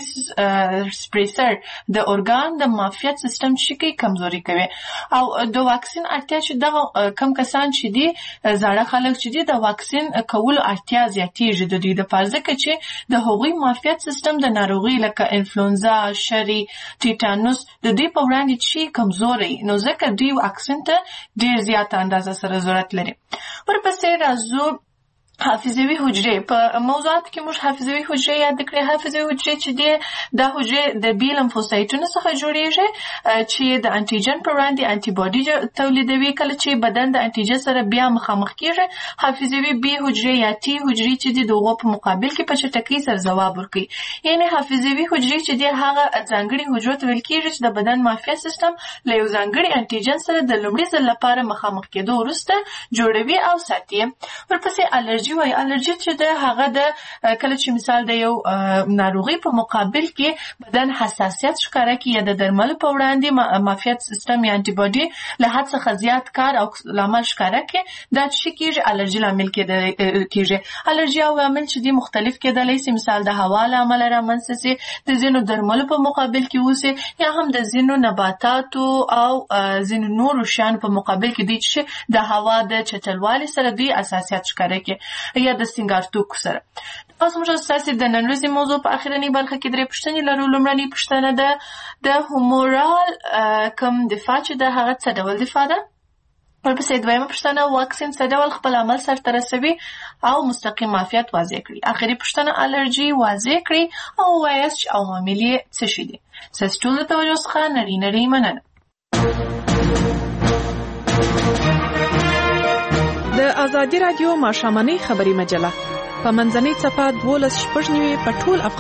Speaker 2: سپریسر د اورګان د معافیت سیستم شکی کمزوري کوي. او د واکسین اړتیا چې دغه کم کسان چې دي زاړه خلک چې دي د واکسین کولو اړتیا زیاتېږي د دوی دپاره، ځکه چې د هغوی معافیت سیستم د ناروغي لکه انفلونزا، شری، ټیټانوس د دوی په وړاندې چې کمزوري، نو ځکه دوی واکسین ته ډېر زیاته اندازه سره ضرورت لري. ورپسې راځو حافظوي حجرې. په موضوعاتو کې موږ حافظوي حجرې یاد کړې. حافظوي حجرې چې دي دا حجرې د بي لمفوسایټونو څخه جوړیږي چې د انټیجن پر وړاندې انټي باډي تولیدوي. کله چې بدن د انټیجن سره بیا مخامخ کیږي، حافظوي بي حجرې یا ټي حجرې چې دي د هغو په مقابل کې په چټکۍ سره ځواب ورکوي. یعنې حافظوي حجرې چې دي هغه ځانګړي حجرو ته ویل کیږي چې د بدن معافیت سیستم له یو ځانګړي انټیجن سره د لومړي ځل لپاره مخامخ کېدو وروسته جوړوي او ساتي. ورپسې الرجي وایي. الرجي چې ده هغه د کله چې مثال د یو ناروغي په مقابل کې بدن حساسیت ښکاره کړي یا د درملو په وړاندې معافیت سیستم یا انټي باډي له حد څخه زیات کار او عمل ښکاره کړي، دا چې کېږي الرجي لامل کېږي. الرجي عوامل چې دي مختلف کېدلی شي، مثال د هوا له امله رامنځته شي، د ځینو درملو په مقابل کې اوسي، یا هم د ځینو نباتاتو او ځینو نورو شیانو په مقابل کې دي چې د هوا د چټلوالي سره دوی حساسیت ښکاره کړي یا د سینګار توکو سره. اوس موږ ستاسو د نن ورځې موضوع په اخرنۍ برخه کې درې پوښتنې لرو. لومړنۍ پوښتنه ده د هومورال کوم دفاع چې ده هغه څه ډول دفاع ده؟ ورپسې دویمه پوښتنه واکسین څه ډول خپل عمل سرته رسوي او مستقیم معافیت واضح کړي. آخري پوښتنه الرجي واضح کړي او ووایاست چې عوامل یې څه شي دي. ستاسو ټولو د توجه څخه نړۍ مننه.
Speaker 14: د ازادي راډیو ماښامنۍ خبري مجله په منځنۍ صفحه 12 شپږ په ټول